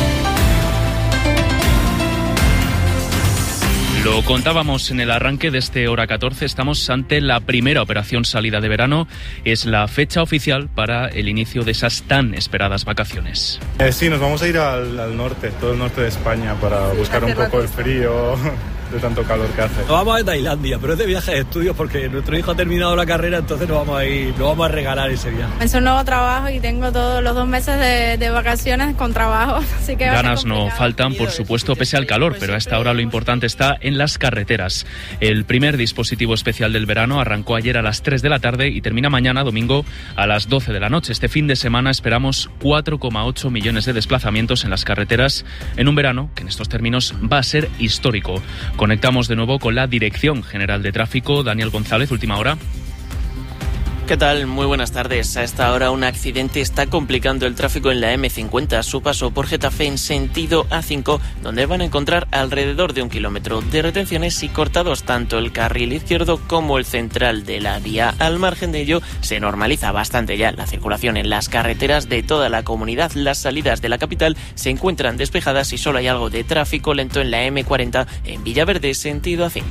Lo contábamos en el arranque de este Hora 14, estamos ante la primera operación salida de verano. Es la fecha oficial para el inicio de esas tan esperadas vacaciones. Sí, nos vamos a ir al norte, todo el norte de España, para buscar un poco el frío de tanto calor que hace. Nos vamos a Tailandia, pero es de viaje de estudios porque nuestro hijo ha terminado la carrera, entonces nos vamos a regalar ese viaje. Es un nuevo trabajo y tengo todos los 2 meses de vacaciones con trabajo, así que ganas no faltan, por supuesto, pese al calor, pero a esta hora lo importante está en las carreteras. El primer dispositivo especial del verano arrancó ayer a las 3 de la tarde y termina mañana, domingo, a las 12 de la noche. Este fin de semana esperamos 4,8 millones de desplazamientos en las carreteras en un verano que en estos términos va a ser histórico. Conectamos de nuevo con la Dirección General de Tráfico. Daniel González, última hora. ¿Qué tal? Muy buenas tardes. A esta hora un accidente está complicando el tráfico en la M50 a su paso por Getafe en sentido A5, donde van a encontrar alrededor de 1 kilómetro de retenciones y cortados tanto el carril izquierdo como el central de la vía. Al margen de ello, se normaliza bastante ya la circulación en las carreteras de toda la comunidad. Las salidas de la capital se encuentran despejadas y solo hay algo de tráfico lento en la M40 en Villaverde sentido A5.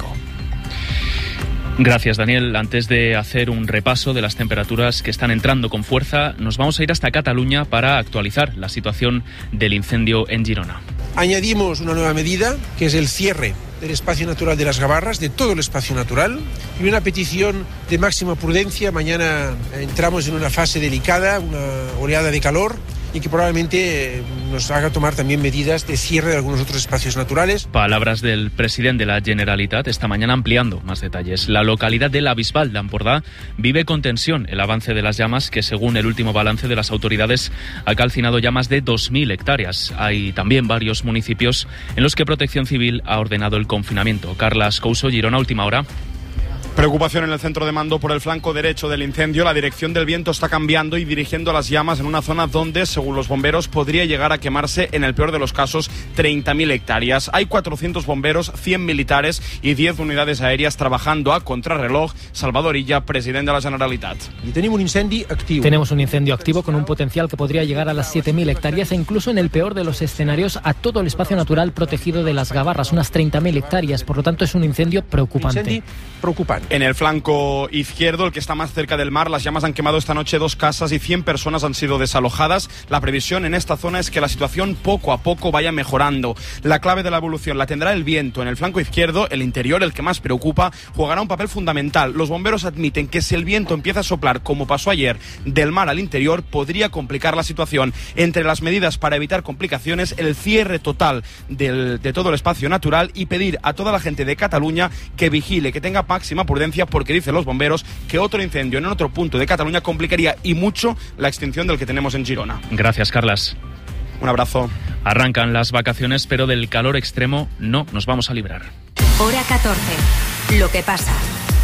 Gracias, Daniel. Antes de hacer un repaso de las temperaturas que están entrando con fuerza, nos vamos a ir hasta Cataluña para actualizar la situación del incendio en Girona. Añadimos una nueva medida, que es el cierre del espacio natural de las Gavarras, de todo el espacio natural, y una petición de máxima prudencia. Mañana entramos en una fase delicada, una oleada de calor, y que probablemente nos haga tomar también medidas de cierre de algunos otros espacios naturales. Palabras del presidente de la Generalitat esta mañana ampliando más detalles. La localidad de La Bisbal de Ampordà vive con tensión el avance de las llamas que, según el último balance de las autoridades, ha calcinado ya más de 2.000 hectáreas. Hay también varios municipios en los que Protección Civil ha ordenado el confinamiento. Carlas Couso, Girona, última hora. Preocupación en el centro de mando por el flanco derecho del incendio. La dirección del viento está cambiando y dirigiendo las llamas en una zona donde, según los bomberos, podría llegar a quemarse, en el peor de los casos, 30.000 hectáreas. Hay 400 bomberos, 100 militares y 10 unidades aéreas trabajando a contrarreloj. Salvador Illa, presidente de la Generalitat. Y tenemos un incendio activo. Tenemos un incendio activo con un potencial que podría llegar a las 7.000 hectáreas e incluso, en el peor de los escenarios, a todo el espacio natural protegido de las Gavarras, unas 30.000 hectáreas. Por lo tanto, es un incendio preocupante. Madrid. En el flanco izquierdo, el que está más cerca del mar, las llamas han quemado esta noche 2 casas y 100 personas han sido desalojadas. La previsión en esta zona es que la situación poco a poco vaya mejorando. La clave de la evolución la tendrá el viento. En el flanco izquierdo, el interior, el que más preocupa, jugará un papel fundamental. Los bomberos admiten que si el viento empieza a soplar, como pasó ayer, del mar al interior, podría complicar la situación. Entre las medidas para evitar complicaciones, el cierre total de todo el espacio natural y pedir a toda la gente de Cataluña que vigile, que tenga máxima prudencia, porque dicen los bomberos que otro incendio en otro punto de Cataluña complicaría y mucho la extinción del que tenemos en Girona. Gracias, Carlas. Un abrazo. Arrancan las vacaciones, pero del calor extremo no nos vamos a librar. Hora 14. Lo que pasa.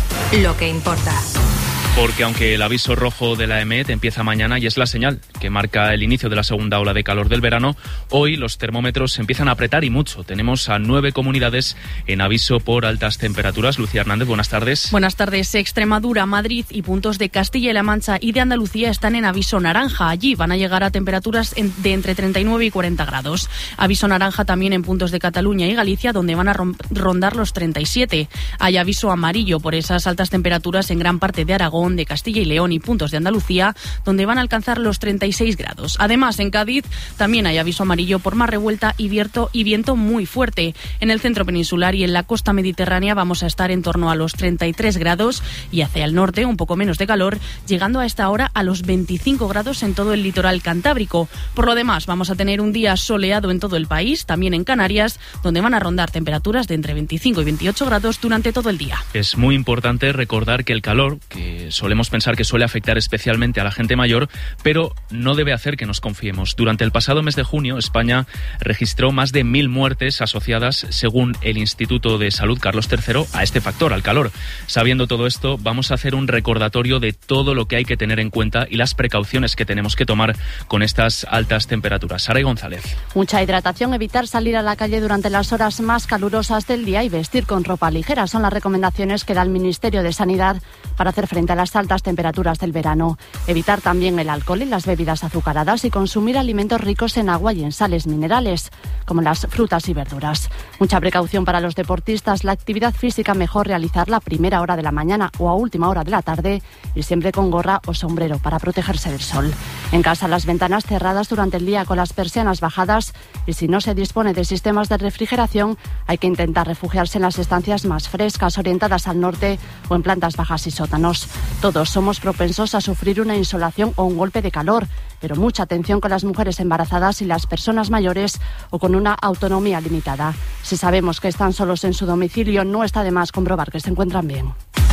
Lo que importa. Porque aunque el aviso rojo de la EMET empieza mañana y es la señal que marca el inicio de la segunda ola de calor del verano, hoy los termómetros se empiezan a apretar y mucho. Tenemos a 9 comunidades en aviso por altas temperaturas. Lucía Hernández, buenas tardes. Buenas tardes. Extremadura, Madrid y puntos de Castilla y La Mancha y de Andalucía están en aviso naranja. Allí van a llegar a temperaturas de entre 39 y 40 grados. Aviso naranja también en puntos de Cataluña y Galicia, donde van a rondar los 37. Hay aviso amarillo por esas altas temperaturas en gran parte de Aragón, de Castilla y León y puntos de Andalucía, donde van a alcanzar los 36 grados. Además, en Cádiz también hay aviso amarillo por mar revuelta y viento muy fuerte. En el centro peninsular y en la costa mediterránea vamos a estar en torno a los 33 grados y hacia el norte un poco menos de calor, llegando a esta hora a los 25 grados en todo el litoral cantábrico. Por lo demás, vamos a tener un día soleado en todo el país, también en Canarias, donde van a rondar temperaturas de entre 25 y 28 grados durante todo el día. Es muy importante recordar que el calor, que solemos pensar que suele afectar especialmente a la gente mayor, pero no debe hacer que nos confiemos. Durante el pasado mes de junio, España registró más de 1.000 muertes asociadas, según el Instituto de Salud Carlos III, a este factor, al calor. Sabiendo todo esto, vamos a hacer un recordatorio de todo lo que hay que tener en cuenta y las precauciones que tenemos que tomar con estas altas temperaturas. Saray González. Mucha hidratación, evitar salir a la calle durante las horas más calurosas del día y vestir con ropa ligera. Son las recomendaciones que da el Ministerio de Sanidad para hacer frente a las altas temperaturas del verano. Evitar también el alcohol y las bebidas azucaradas y consumir alimentos ricos en agua y en sales minerales, como las frutas y verduras. Mucha precaución para los deportistas. La actividad física mejor realizarla a primera hora de la mañana o a última hora de la tarde y siempre con gorra o sombrero para protegerse del sol. En casa, las ventanas cerradas durante el día con las persianas bajadas y si no se dispone de sistemas de refrigeración, hay que intentar refugiarse en las estancias más frescas, orientadas al norte o en plantas bajas y sótanos. Todos somos propensos a sufrir una insolación o un golpe de calor, pero mucha atención con las mujeres embarazadas y las personas mayores o con una autonomía limitada. Si sabemos que están solos en su domicilio, no está de más comprobar que se encuentran bien.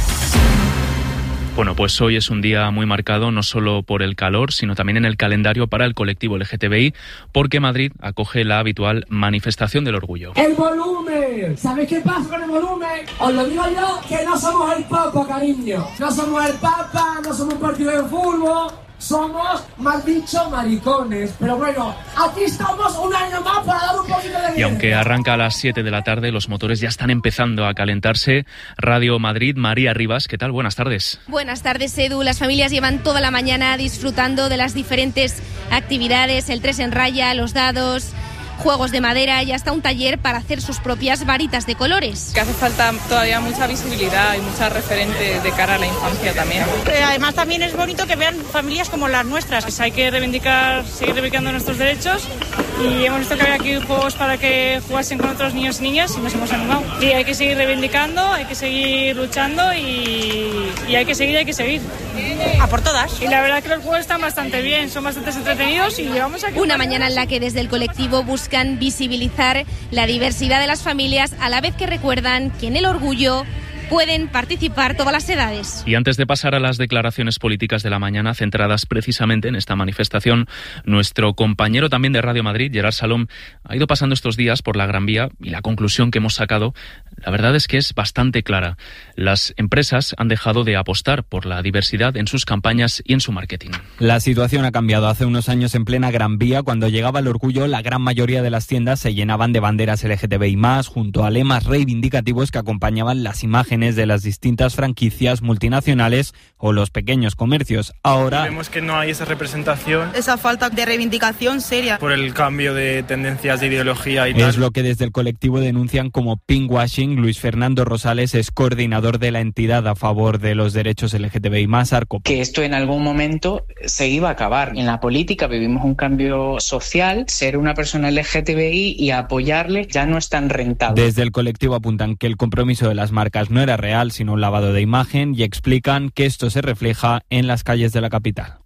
Bueno, pues hoy es un día muy marcado no solo por el calor, sino también en el calendario para el colectivo LGTBI, porque Madrid acoge la habitual manifestación del orgullo. ¡El volumen! ¿Sabéis qué pasa con el volumen? Os lo digo yo, que no somos el Papa, cariño. No somos el Papa, no somos un partido de fútbol. Somos, mal dicho, maricones. Pero bueno, aquí estamos un año más para dar un poquito de vida. Y aunque arranca a las 7 de la tarde, los motores ya están empezando a calentarse. Radio Madrid, María Rivas, ¿qué tal? Buenas tardes. Buenas tardes, Edu. Las familias llevan toda la mañana disfrutando de las diferentes actividades, el 3 en raya, los dados, juegos de madera y hasta un taller para hacer sus propias varitas de colores. Que hace falta todavía mucha visibilidad y mucha referente de cara a la infancia también. Además también es bonito que vean familias como las nuestras. Pues hay que seguir reivindicando nuestros derechos y hemos visto que había aquí juegos para que jugasen con otros niños y niñas y nos hemos animado. Y hay que seguir reivindicando, hay que seguir luchando y hay que seguir. A por todas. Y la verdad que los juegos están bastante bien, son bastante entretenidos y llevamos aquí una mañana en la que desde el colectivo buscan visibilizar la diversidad de las familias a la vez que recuerdan que en el orgullo pueden participar todas las edades. Y antes de pasar a las declaraciones políticas de la mañana centradas precisamente en esta manifestación, nuestro compañero también de Radio Madrid, Gerard Salom, ha ido pasando estos días por la Gran Vía y la conclusión que hemos sacado, la verdad es que es bastante clara. Las empresas han dejado de apostar por la diversidad en sus campañas y en su marketing. La situación ha cambiado. Hace unos años en plena Gran Vía, cuando llegaba el orgullo, la gran mayoría de las tiendas se llenaban de banderas LGTBI+, junto a lemas reivindicativos que acompañaban las imágenes imágenes de las distintas franquicias multinacionales o los pequeños comercios. Ahora vemos que no hay esa representación. Esa falta de reivindicación seria. Por el cambio de tendencias de ideología y tal. Es lo que desde el colectivo denuncian como pinkwashing. Luis Fernando Rosales es coordinador de la entidad a favor de los derechos LGTBI más ARCO. Que esto en algún momento se iba a acabar. En la política vivimos un cambio social. Ser una persona LGTBI y apoyarle ya no es tan rentable. Desde el colectivo apuntan que el compromiso de las marcas no era real, sino un lavado de imagen, y explican que esto se refleja en las calles de la capital.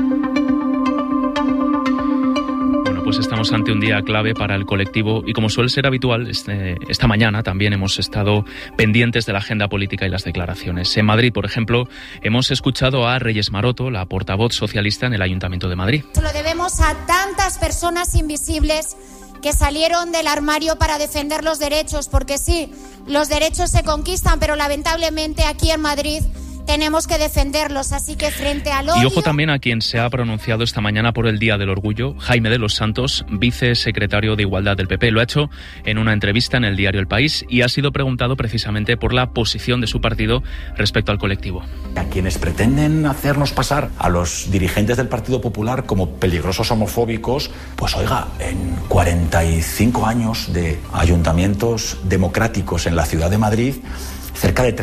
Pues estamos ante un día clave para el colectivo y, como suele ser habitual, esta mañana también hemos estado pendientes de la agenda política y las declaraciones. En Madrid, por ejemplo, hemos escuchado a Reyes Maroto, la portavoz socialista en el Ayuntamiento de Madrid. Se lo debemos a tantas personas invisibles que salieron del armario para defender los derechos, porque sí, los derechos se conquistan, pero lamentablemente aquí en Madrid tenemos que defenderlos, así que frente al odio... Y ojo también a quien se ha pronunciado esta mañana por el Día del Orgullo, Jaime de los Santos, vicesecretario de Igualdad del PP. Lo ha hecho en una entrevista en el diario El País y ha sido preguntado precisamente por la posición de su partido respecto al colectivo. A quienes pretenden hacernos pasar a los dirigentes del Partido Popular como peligrosos homofóbicos, pues oiga, en 45 años de ayuntamientos democráticos en la ciudad de Madrid, cerca de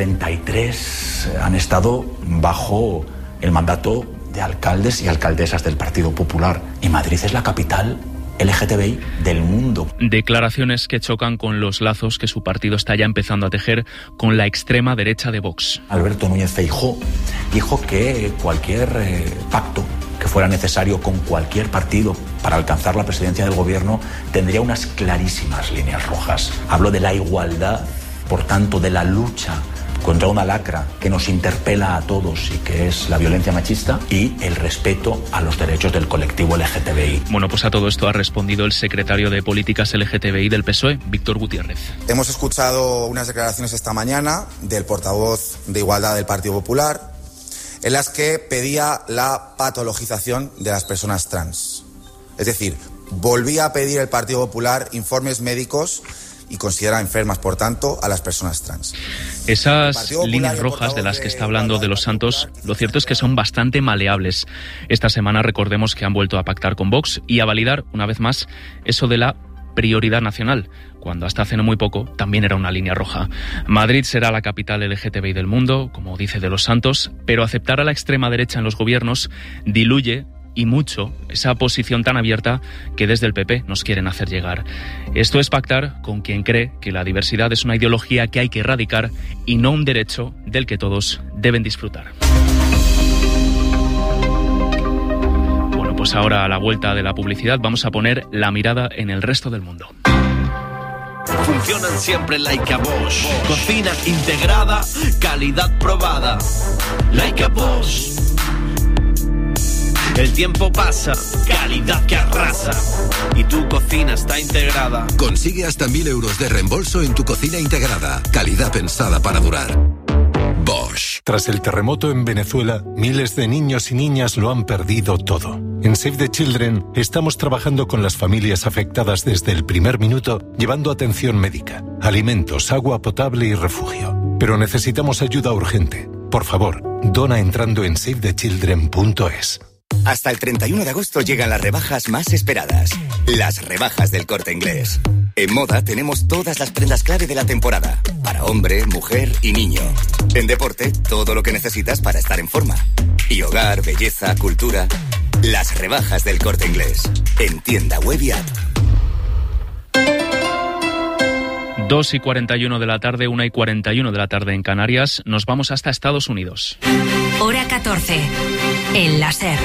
33 han estado bajo el mandato de alcaldes y alcaldesas del Partido Popular. Y Madrid es la capital LGTBI del mundo. Declaraciones que chocan con los lazos que su partido está ya empezando a tejer con la extrema derecha de Vox. Alberto Núñez Feijóo dijo que cualquier pacto que fuera necesario con cualquier partido para alcanzar la presidencia del gobierno tendría unas clarísimas líneas rojas. Habló de la igualdad, por tanto, de la lucha contra una lacra que nos interpela a todos y que es la violencia machista, y el respeto a los derechos del colectivo LGTBI. Bueno, pues a todo esto ha respondido el secretario de Políticas LGTBI del PSOE, Víctor Gutiérrez. Hemos escuchado unas declaraciones esta mañana del portavoz de Igualdad del Partido Popular, en las que pedía la patologización de las personas trans. Es decir, volvía a pedir el Partido Popular informes médicos y considera enfermas, por tanto, a las personas trans. Esas líneas rojas de las que está hablando de los Santos, lo cierto es que son bastante maleables. Esta semana recordemos que han vuelto a pactar con Vox y a validar, una vez más, eso de la prioridad nacional, cuando hasta hace no muy poco también era una línea roja. Madrid será la capital LGTBI del mundo, como dice de los Santos, pero aceptar a la extrema derecha en los gobiernos diluye y mucho esa posición tan abierta que desde el PP nos quieren hacer llegar. Esto es pactar con quien cree que la diversidad es una ideología que hay que erradicar y no un derecho del que todos deben disfrutar. Bueno, pues ahora a la vuelta de la publicidad vamos a poner la mirada en el resto del mundo. Funcionan siempre like a Bosch. Cocina integrada, calidad probada. Like a Bosch. El tiempo pasa, calidad que arrasa. Y tu cocina está integrada. Consigue hasta 1.000 euros de reembolso en tu cocina integrada. Calidad pensada para durar. Bosch. Tras el terremoto en Venezuela, miles de niños y niñas lo han perdido todo. En Save the Children estamos trabajando con las familias afectadas desde el primer minuto, llevando atención médica, alimentos, agua potable y refugio. Pero necesitamos ayuda urgente. Por favor, dona entrando en savethechildren.es. Hasta el 31 de agosto llegan las rebajas más esperadas. Las rebajas del Corte Inglés. En moda tenemos todas las prendas clave de la temporada. Para hombre, mujer y niño. En deporte, todo lo que necesitas para estar en forma. Y hogar, belleza, cultura. Las rebajas del Corte Inglés. En tienda web y app. 2:41 de la tarde, 1:41 de la tarde en Canarias. Nos vamos hasta Estados Unidos. Hora 14. En la SER.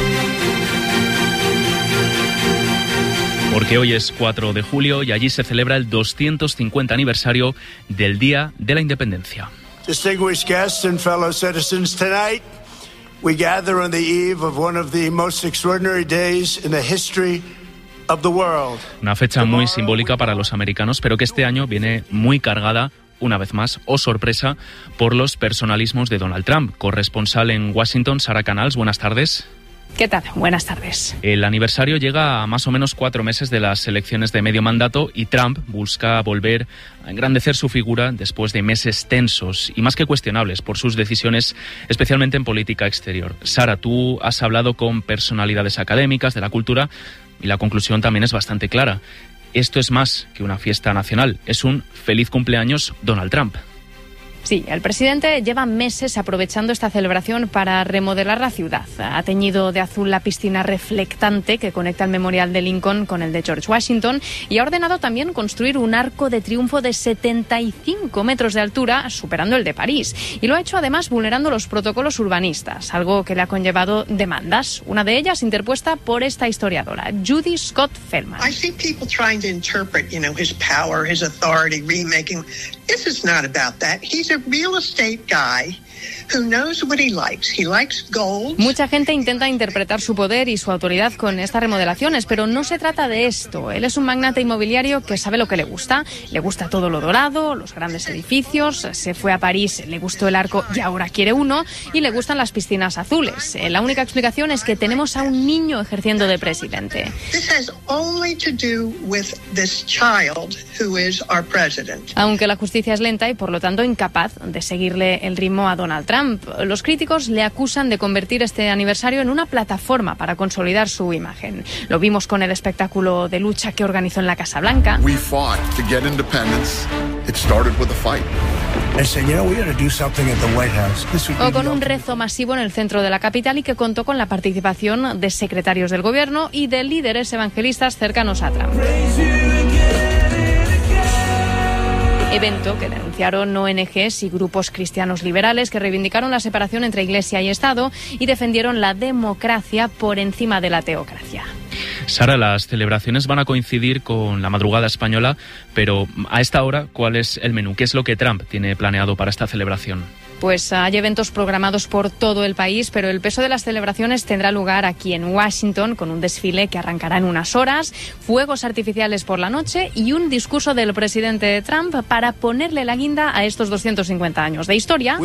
Porque hoy es 4 de julio y allí se celebra el 250 aniversario del Día de la Independencia. Distinguished guests and fellow citizens, tonight we gather on the eve of one of the most extraordinary days in the history of the world. Una fecha muy simbólica para los americanos, pero que este año viene muy cargada, una vez más, oh sorpresa, por los personalismos de Donald Trump. Corresponsal en Washington, Sara Canals, buenas tardes. ¿Qué tal? Buenas tardes. El aniversario llega a más o menos 4 meses de las elecciones de medio mandato y Trump busca volver a engrandecer su figura después de meses tensos y más que cuestionables por sus decisiones, especialmente en política exterior. Sara, tú has hablado con personalidades académicas de la cultura y la conclusión también es bastante clara. Esto es más que una fiesta nacional, es un feliz cumpleaños Donald Trump. Sí, el presidente lleva meses aprovechando esta celebración para remodelar la ciudad. Ha teñido de azul la piscina reflectante que conecta el Memorial de Lincoln con el de George Washington y ha ordenado también construir un arco de triunfo de 75 metros de altura, superando el de París. Y lo ha hecho además vulnerando los protocolos urbanistas, algo que le ha conllevado demandas. Una de ellas interpuesta por esta historiadora, Judy Scott Feldman. I see people trying to interpret, his power, his authority, remaking. This is not about that. He's a real estate guy who knows what he likes. He likes gold. Mucha gente intenta interpretar su poder y su autoridad con estas remodelaciones, pero no se trata de esto. Él es un magnate inmobiliario que sabe lo que le gusta. Le gusta todo lo dorado, los grandes edificios. Se fue a París, le gustó el arco y ahora quiere uno. Y le gustan las piscinas azules. La única explicación es que tenemos a un niño ejerciendo de presidente. This has only to do with this child who is our president. Aunque la justicia es lenta y por lo tanto incapaz de seguirle el ritmo a Donald Trump, los críticos le acusan de convertir este aniversario en una plataforma para consolidar su imagen. Lo vimos con el espectáculo de lucha que organizó en la Casa Blanca. We fought to get independence. It started with a fight. O con un rezo masivo en el centro de la capital y que contó con la participación de secretarios del gobierno y de líderes evangelistas cercanos a Trump. Evento que denunciaron ONGs y grupos cristianos liberales que reivindicaron la separación entre Iglesia y Estado y defendieron la democracia por encima de la teocracia. Sara, las celebraciones van a coincidir con la madrugada española, pero a esta hora, ¿cuál es el menú? ¿Qué es lo que Trump tiene planeado para esta celebración? Pues hay eventos programados por todo el país, pero el peso de las celebraciones tendrá lugar aquí en Washington con un desfile que arrancará en unas horas, fuegos artificiales por la noche y un discurso del presidente Trump para ponerle la guinda a estos 250 años de historia.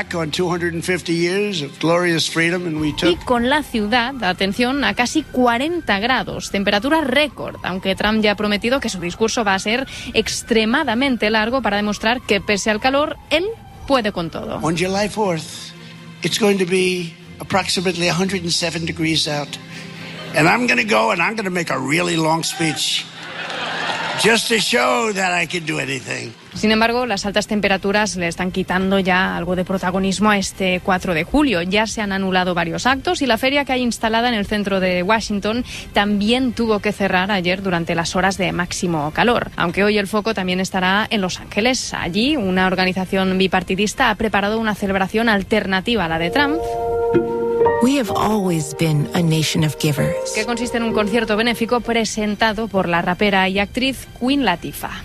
Y con la ciudad, atención, a casi 40 grados, temperatura récord, aunque Trump ya ha prometido que su discurso va a ser extremadamente largo para demostrar que pese al calor, él puede con todo. On July 4th, it's going to be approximately 107 degrees out. And I'm going to go and I'm going to make a really long speech just to show that I can do anything. Sin embargo, las altas temperaturas le están quitando ya algo de protagonismo a este 4 de julio. Ya se han anulado varios actos y la feria que hay instalada en el centro de Washington también tuvo que cerrar ayer durante las horas de máximo calor. Aunque hoy el foco también estará en Los Ángeles. Allí, una organización bipartidista ha preparado una celebración alternativa a la de Trump. We have always been a nation of givers. Que consiste en un concierto benéfico presentado por la rapera y actriz Queen Latifah.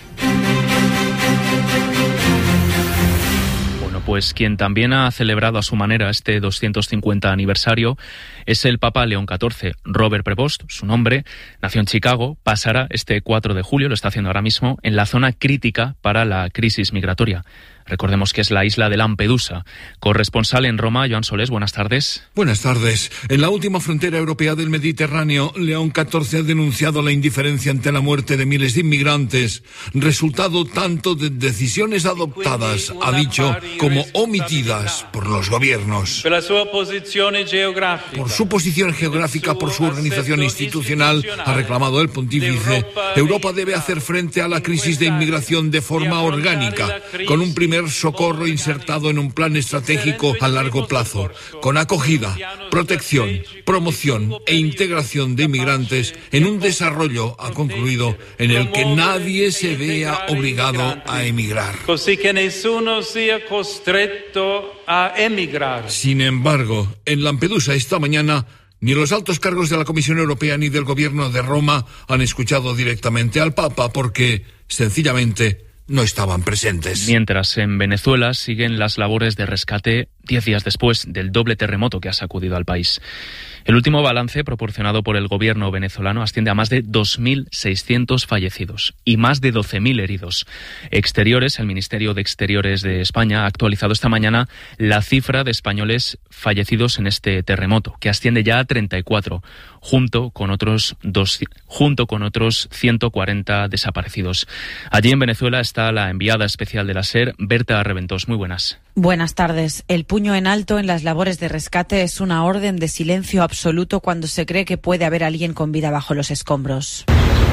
Pues quien también ha celebrado a su manera este 250 aniversario es el Papa León XIV. Robert Prevost, su nombre, nació en Chicago, pasará este 4 de julio, lo está haciendo ahora mismo, en la zona crítica para la crisis migratoria. Recordemos que es la isla de Lampedusa. Corresponsal en Roma, Joan Solés, buenas tardes. Buenas tardes. En la última frontera europea del Mediterráneo, León XIV ha denunciado la indiferencia ante la muerte de miles de inmigrantes, resultado tanto de decisiones adoptadas, ha dicho, como omitidas por los gobiernos. Por su posición geográfica, por su organización institucional, ha reclamado el pontífice, Europa debe hacer frente a la crisis de inmigración de forma orgánica, con un primer socorro insertado en un plan estratégico a largo plazo, con acogida, protección, promoción e integración de inmigrantes en un desarrollo, ha concluido, en el que nadie se vea obligado a emigrar. Sin embargo, en Lampedusa esta mañana, ni los altos cargos de la Comisión Europea ni del Gobierno de Roma han escuchado directamente al Papa porque, sencillamente, no estaban presentes. Mientras en Venezuela siguen las labores de rescate 10 días después del doble terremoto que ha sacudido al país. El último balance proporcionado por el gobierno venezolano asciende a más de 2.600 fallecidos y más de 12.000 heridos. Exteriores, el Ministerio de Exteriores de España ha actualizado esta mañana la cifra de españoles fallecidos en este terremoto, que asciende ya a 34, junto con otros 140 desaparecidos. Allí en Venezuela está la enviada especial de la SER, Berta Reventós. Muy buenas. Buenas tardes. El puño en alto en las labores de rescate es una orden de silencio absoluto cuando se cree que puede haber alguien con vida bajo los escombros.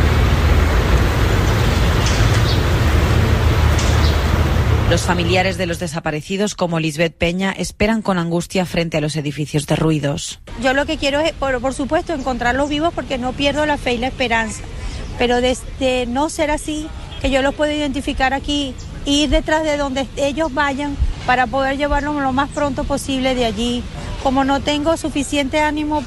Los familiares de los desaparecidos, como Lisbeth Peña, esperan con angustia frente a los edificios derruidos. Yo lo que quiero es, por supuesto, encontrarlos vivos porque no pierdo la fe y la esperanza. Pero desde no ser así, que yo los puedo identificar aquí, ir detrás de donde ellos vayan para poder llevarlos lo más pronto posible de allí. Como no tengo suficiente ánimo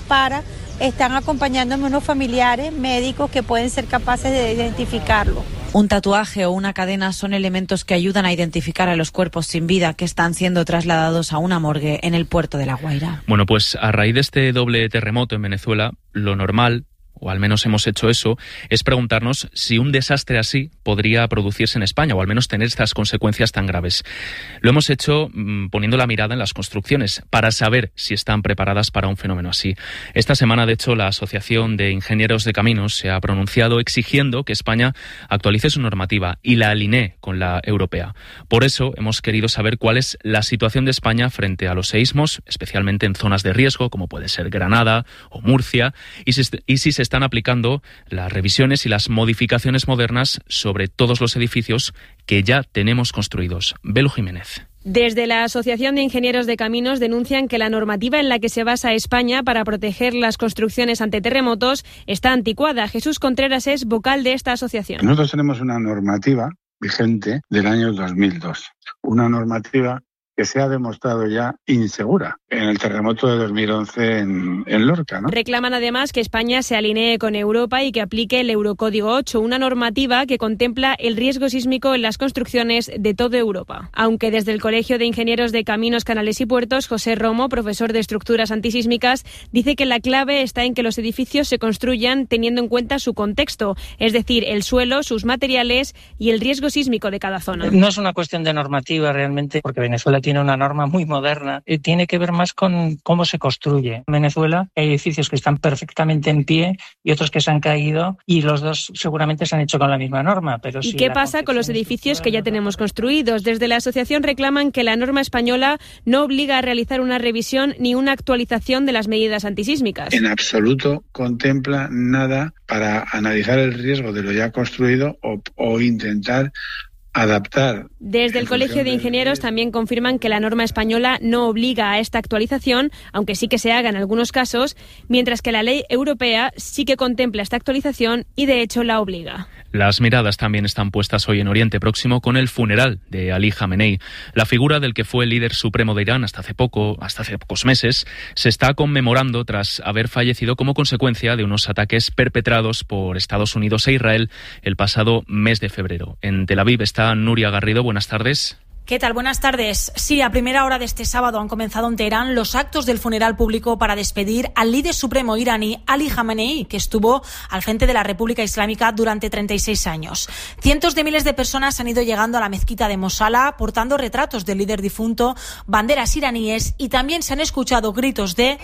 están acompañándome unos familiares, médicos que pueden ser capaces de identificarlo. Un tatuaje o una cadena son elementos que ayudan a identificar a los cuerpos sin vida que están siendo trasladados a una morgue en el puerto de La Guaira. Bueno, pues a raíz de este doble terremoto en Venezuela, lo normal, o al menos hemos hecho eso, es preguntarnos si un desastre así podría producirse en España, o al menos tener estas consecuencias tan graves. Lo hemos hecho poniendo la mirada en las construcciones, para saber si están preparadas para un fenómeno así. Esta semana, de hecho, la Asociación de Ingenieros de Caminos se ha pronunciado exigiendo que España actualice su normativa y la alinee con la europea. Por eso hemos querido saber cuál es la situación de España frente a los seísmos, especialmente en zonas de riesgo, como puede ser Granada o Murcia, y si se están aplicando las revisiones y las modificaciones modernas sobre todos los edificios que ya tenemos construidos. Belu Jiménez. Desde la Asociación de Ingenieros de Caminos denuncian que la normativa en la que se basa España para proteger las construcciones ante terremotos está anticuada. Jesús Contreras es vocal de esta asociación. Nosotros tenemos una normativa vigente del año 2002, una normativa que se ha demostrado ya insegura en el terremoto de 2011 en Lorca, ¿no? Reclaman además que España se alinee con Europa y que aplique el Eurocódigo 8, una normativa que contempla el riesgo sísmico en las construcciones de toda Europa. Aunque desde el Colegio de Ingenieros de Caminos, Canales y Puertos, José Romo, profesor de estructuras antisísmicas, dice que la clave está en que los edificios se construyan teniendo en cuenta su contexto, es decir, el suelo, sus materiales y el riesgo sísmico de cada zona. No es una cuestión de normativa realmente, porque Venezuela tiene una norma muy moderna. Tiene que ver más con cómo se construye. En Venezuela hay edificios que están perfectamente en pie y otros que se han caído, y los dos seguramente se han hecho con la misma norma. Pero ¿Y qué pasa con los edificios que ya tenemos construidos? Desde la asociación reclaman que la norma española no obliga a realizar una revisión ni una actualización de las medidas antisísmicas. En absoluto contempla nada para analizar el riesgo de lo ya construido o intentar adaptar. Desde el Colegio de Ingenieros también confirman que la norma española no obliga a esta actualización, aunque sí que se haga en algunos casos, mientras que la ley europea sí que contempla esta actualización y de hecho la obliga. Las miradas también están puestas hoy en Oriente Próximo con el funeral de Ali Jamenei. La figura del que fue el líder supremo de Irán hasta hace pocos meses, se está conmemorando tras haber fallecido como consecuencia de unos ataques perpetrados por Estados Unidos e Israel el pasado mes de febrero. En Tel Aviv está Nuria Garrido. Buenas tardes. ¿Qué tal? Buenas tardes. Sí, a primera hora de este sábado han comenzado en Teherán los actos del funeral público para despedir al líder supremo iraní Ali Jamenei, que estuvo al frente de la República Islámica durante 36 años. Cientos de miles de personas han ido llegando a la mezquita de Mosala portando retratos del líder difunto, banderas iraníes, y también se han escuchado gritos de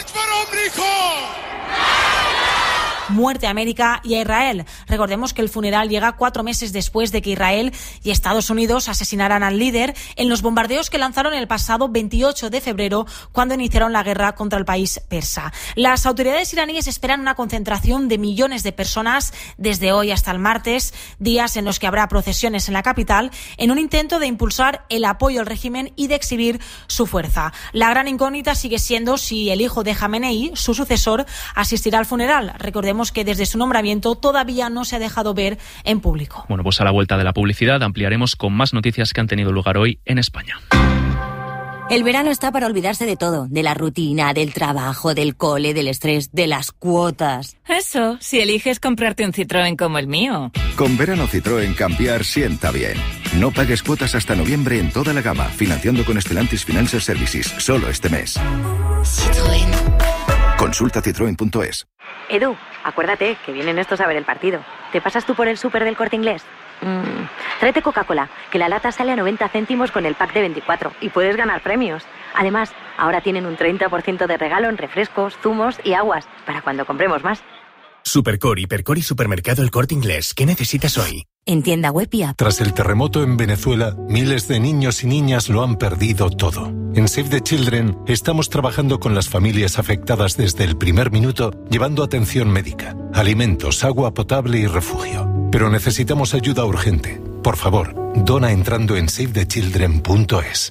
muerte a América y a Israel. Recordemos que el funeral llega 4 meses después de que Israel y Estados Unidos asesinaran al líder en los bombardeos que lanzaron el pasado 28 de febrero cuando iniciaron la guerra contra el país persa. Las autoridades iraníes esperan una concentración de millones de personas desde hoy hasta el martes, días en los que habrá procesiones en la capital, en un intento de impulsar el apoyo al régimen y de exhibir su fuerza. La gran incógnita sigue siendo si el hijo de Jamenei, su sucesor, asistirá al funeral. Recordemos que desde su nombramiento todavía no se ha dejado ver en público. Bueno, pues a la vuelta de la publicidad ampliaremos con más noticias que han tenido lugar hoy en España. El verano está para olvidarse de todo, de la rutina, del trabajo, del cole, del estrés, de las cuotas. Eso, si eliges comprarte un Citroën como el mío. Con verano Citroën cambiar sienta bien. No pagues cuotas hasta noviembre en toda la gama, financiando con Stellantis Financial Services, solo este mes. Citroën. Consulta citroen.es. Edu, acuérdate que vienen estos a ver el partido. ¿Te pasas tú por el súper del Corte Inglés? Tráete Coca-Cola, que la lata sale a 90 céntimos con el pack de 24 y puedes ganar premios. Además, ahora tienen un 30% de regalo en refrescos, zumos y aguas, para cuando compremos más. Supercor, Hipercor y Supermercado El Corte Inglés. ¿Qué necesitas hoy? En tienda web y app. Tras el terremoto en Venezuela, miles de niños y niñas lo han perdido todo. En Save the Children estamos trabajando con las familias afectadas desde el primer minuto, llevando atención médica, alimentos, agua potable y refugio. Pero necesitamos ayuda urgente. Por favor, dona entrando en savethechildren.es.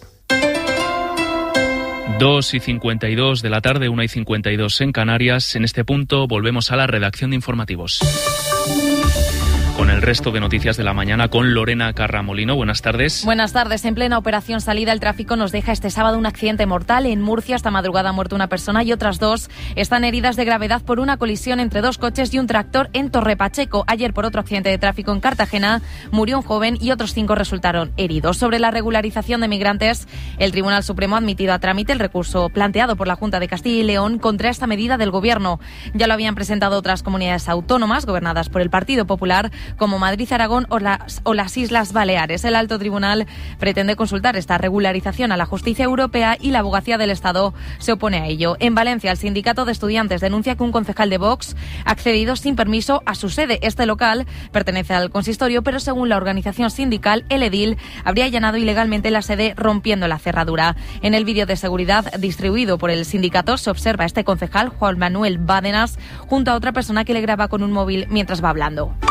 2:52 de la tarde, 1:52 en Canarias. En este punto volvemos a la redacción de informativos. Con el resto de noticias de la mañana con Lorena Carramolino. Buenas tardes. Buenas tardes. En plena operación salida, el tráfico nos deja este sábado un accidente mortal. En Murcia, esta madrugada ha muerto una persona y otras dos están heridas de gravedad por una colisión entre dos coches y un tractor en Torrepacheco. Ayer, por otro accidente de tráfico en Cartagena, murió un joven y otros 5 resultaron heridos. Sobre la regularización de migrantes, el Tribunal Supremo ha admitido a trámite el recurso planteado por la Junta de Castilla y León contra esta medida del Gobierno. Ya lo habían presentado otras comunidades autónomas gobernadas por el Partido Popular, como Madrid, Aragón o las Islas Baleares. El Alto Tribunal pretende consultar esta regularización a la justicia europea y la Abogacía del Estado se opone a ello. En Valencia, el sindicato de estudiantes denuncia que un concejal de Vox ha accedido sin permiso a su sede. Este local pertenece al consistorio, pero según la organización sindical, el edil habría allanado ilegalmente la sede rompiendo la cerradura. En el vídeo de seguridad distribuido por el sindicato se observa a este concejal, Juan Manuel Bádenas, junto a otra persona que le graba con un móvil mientras va hablando.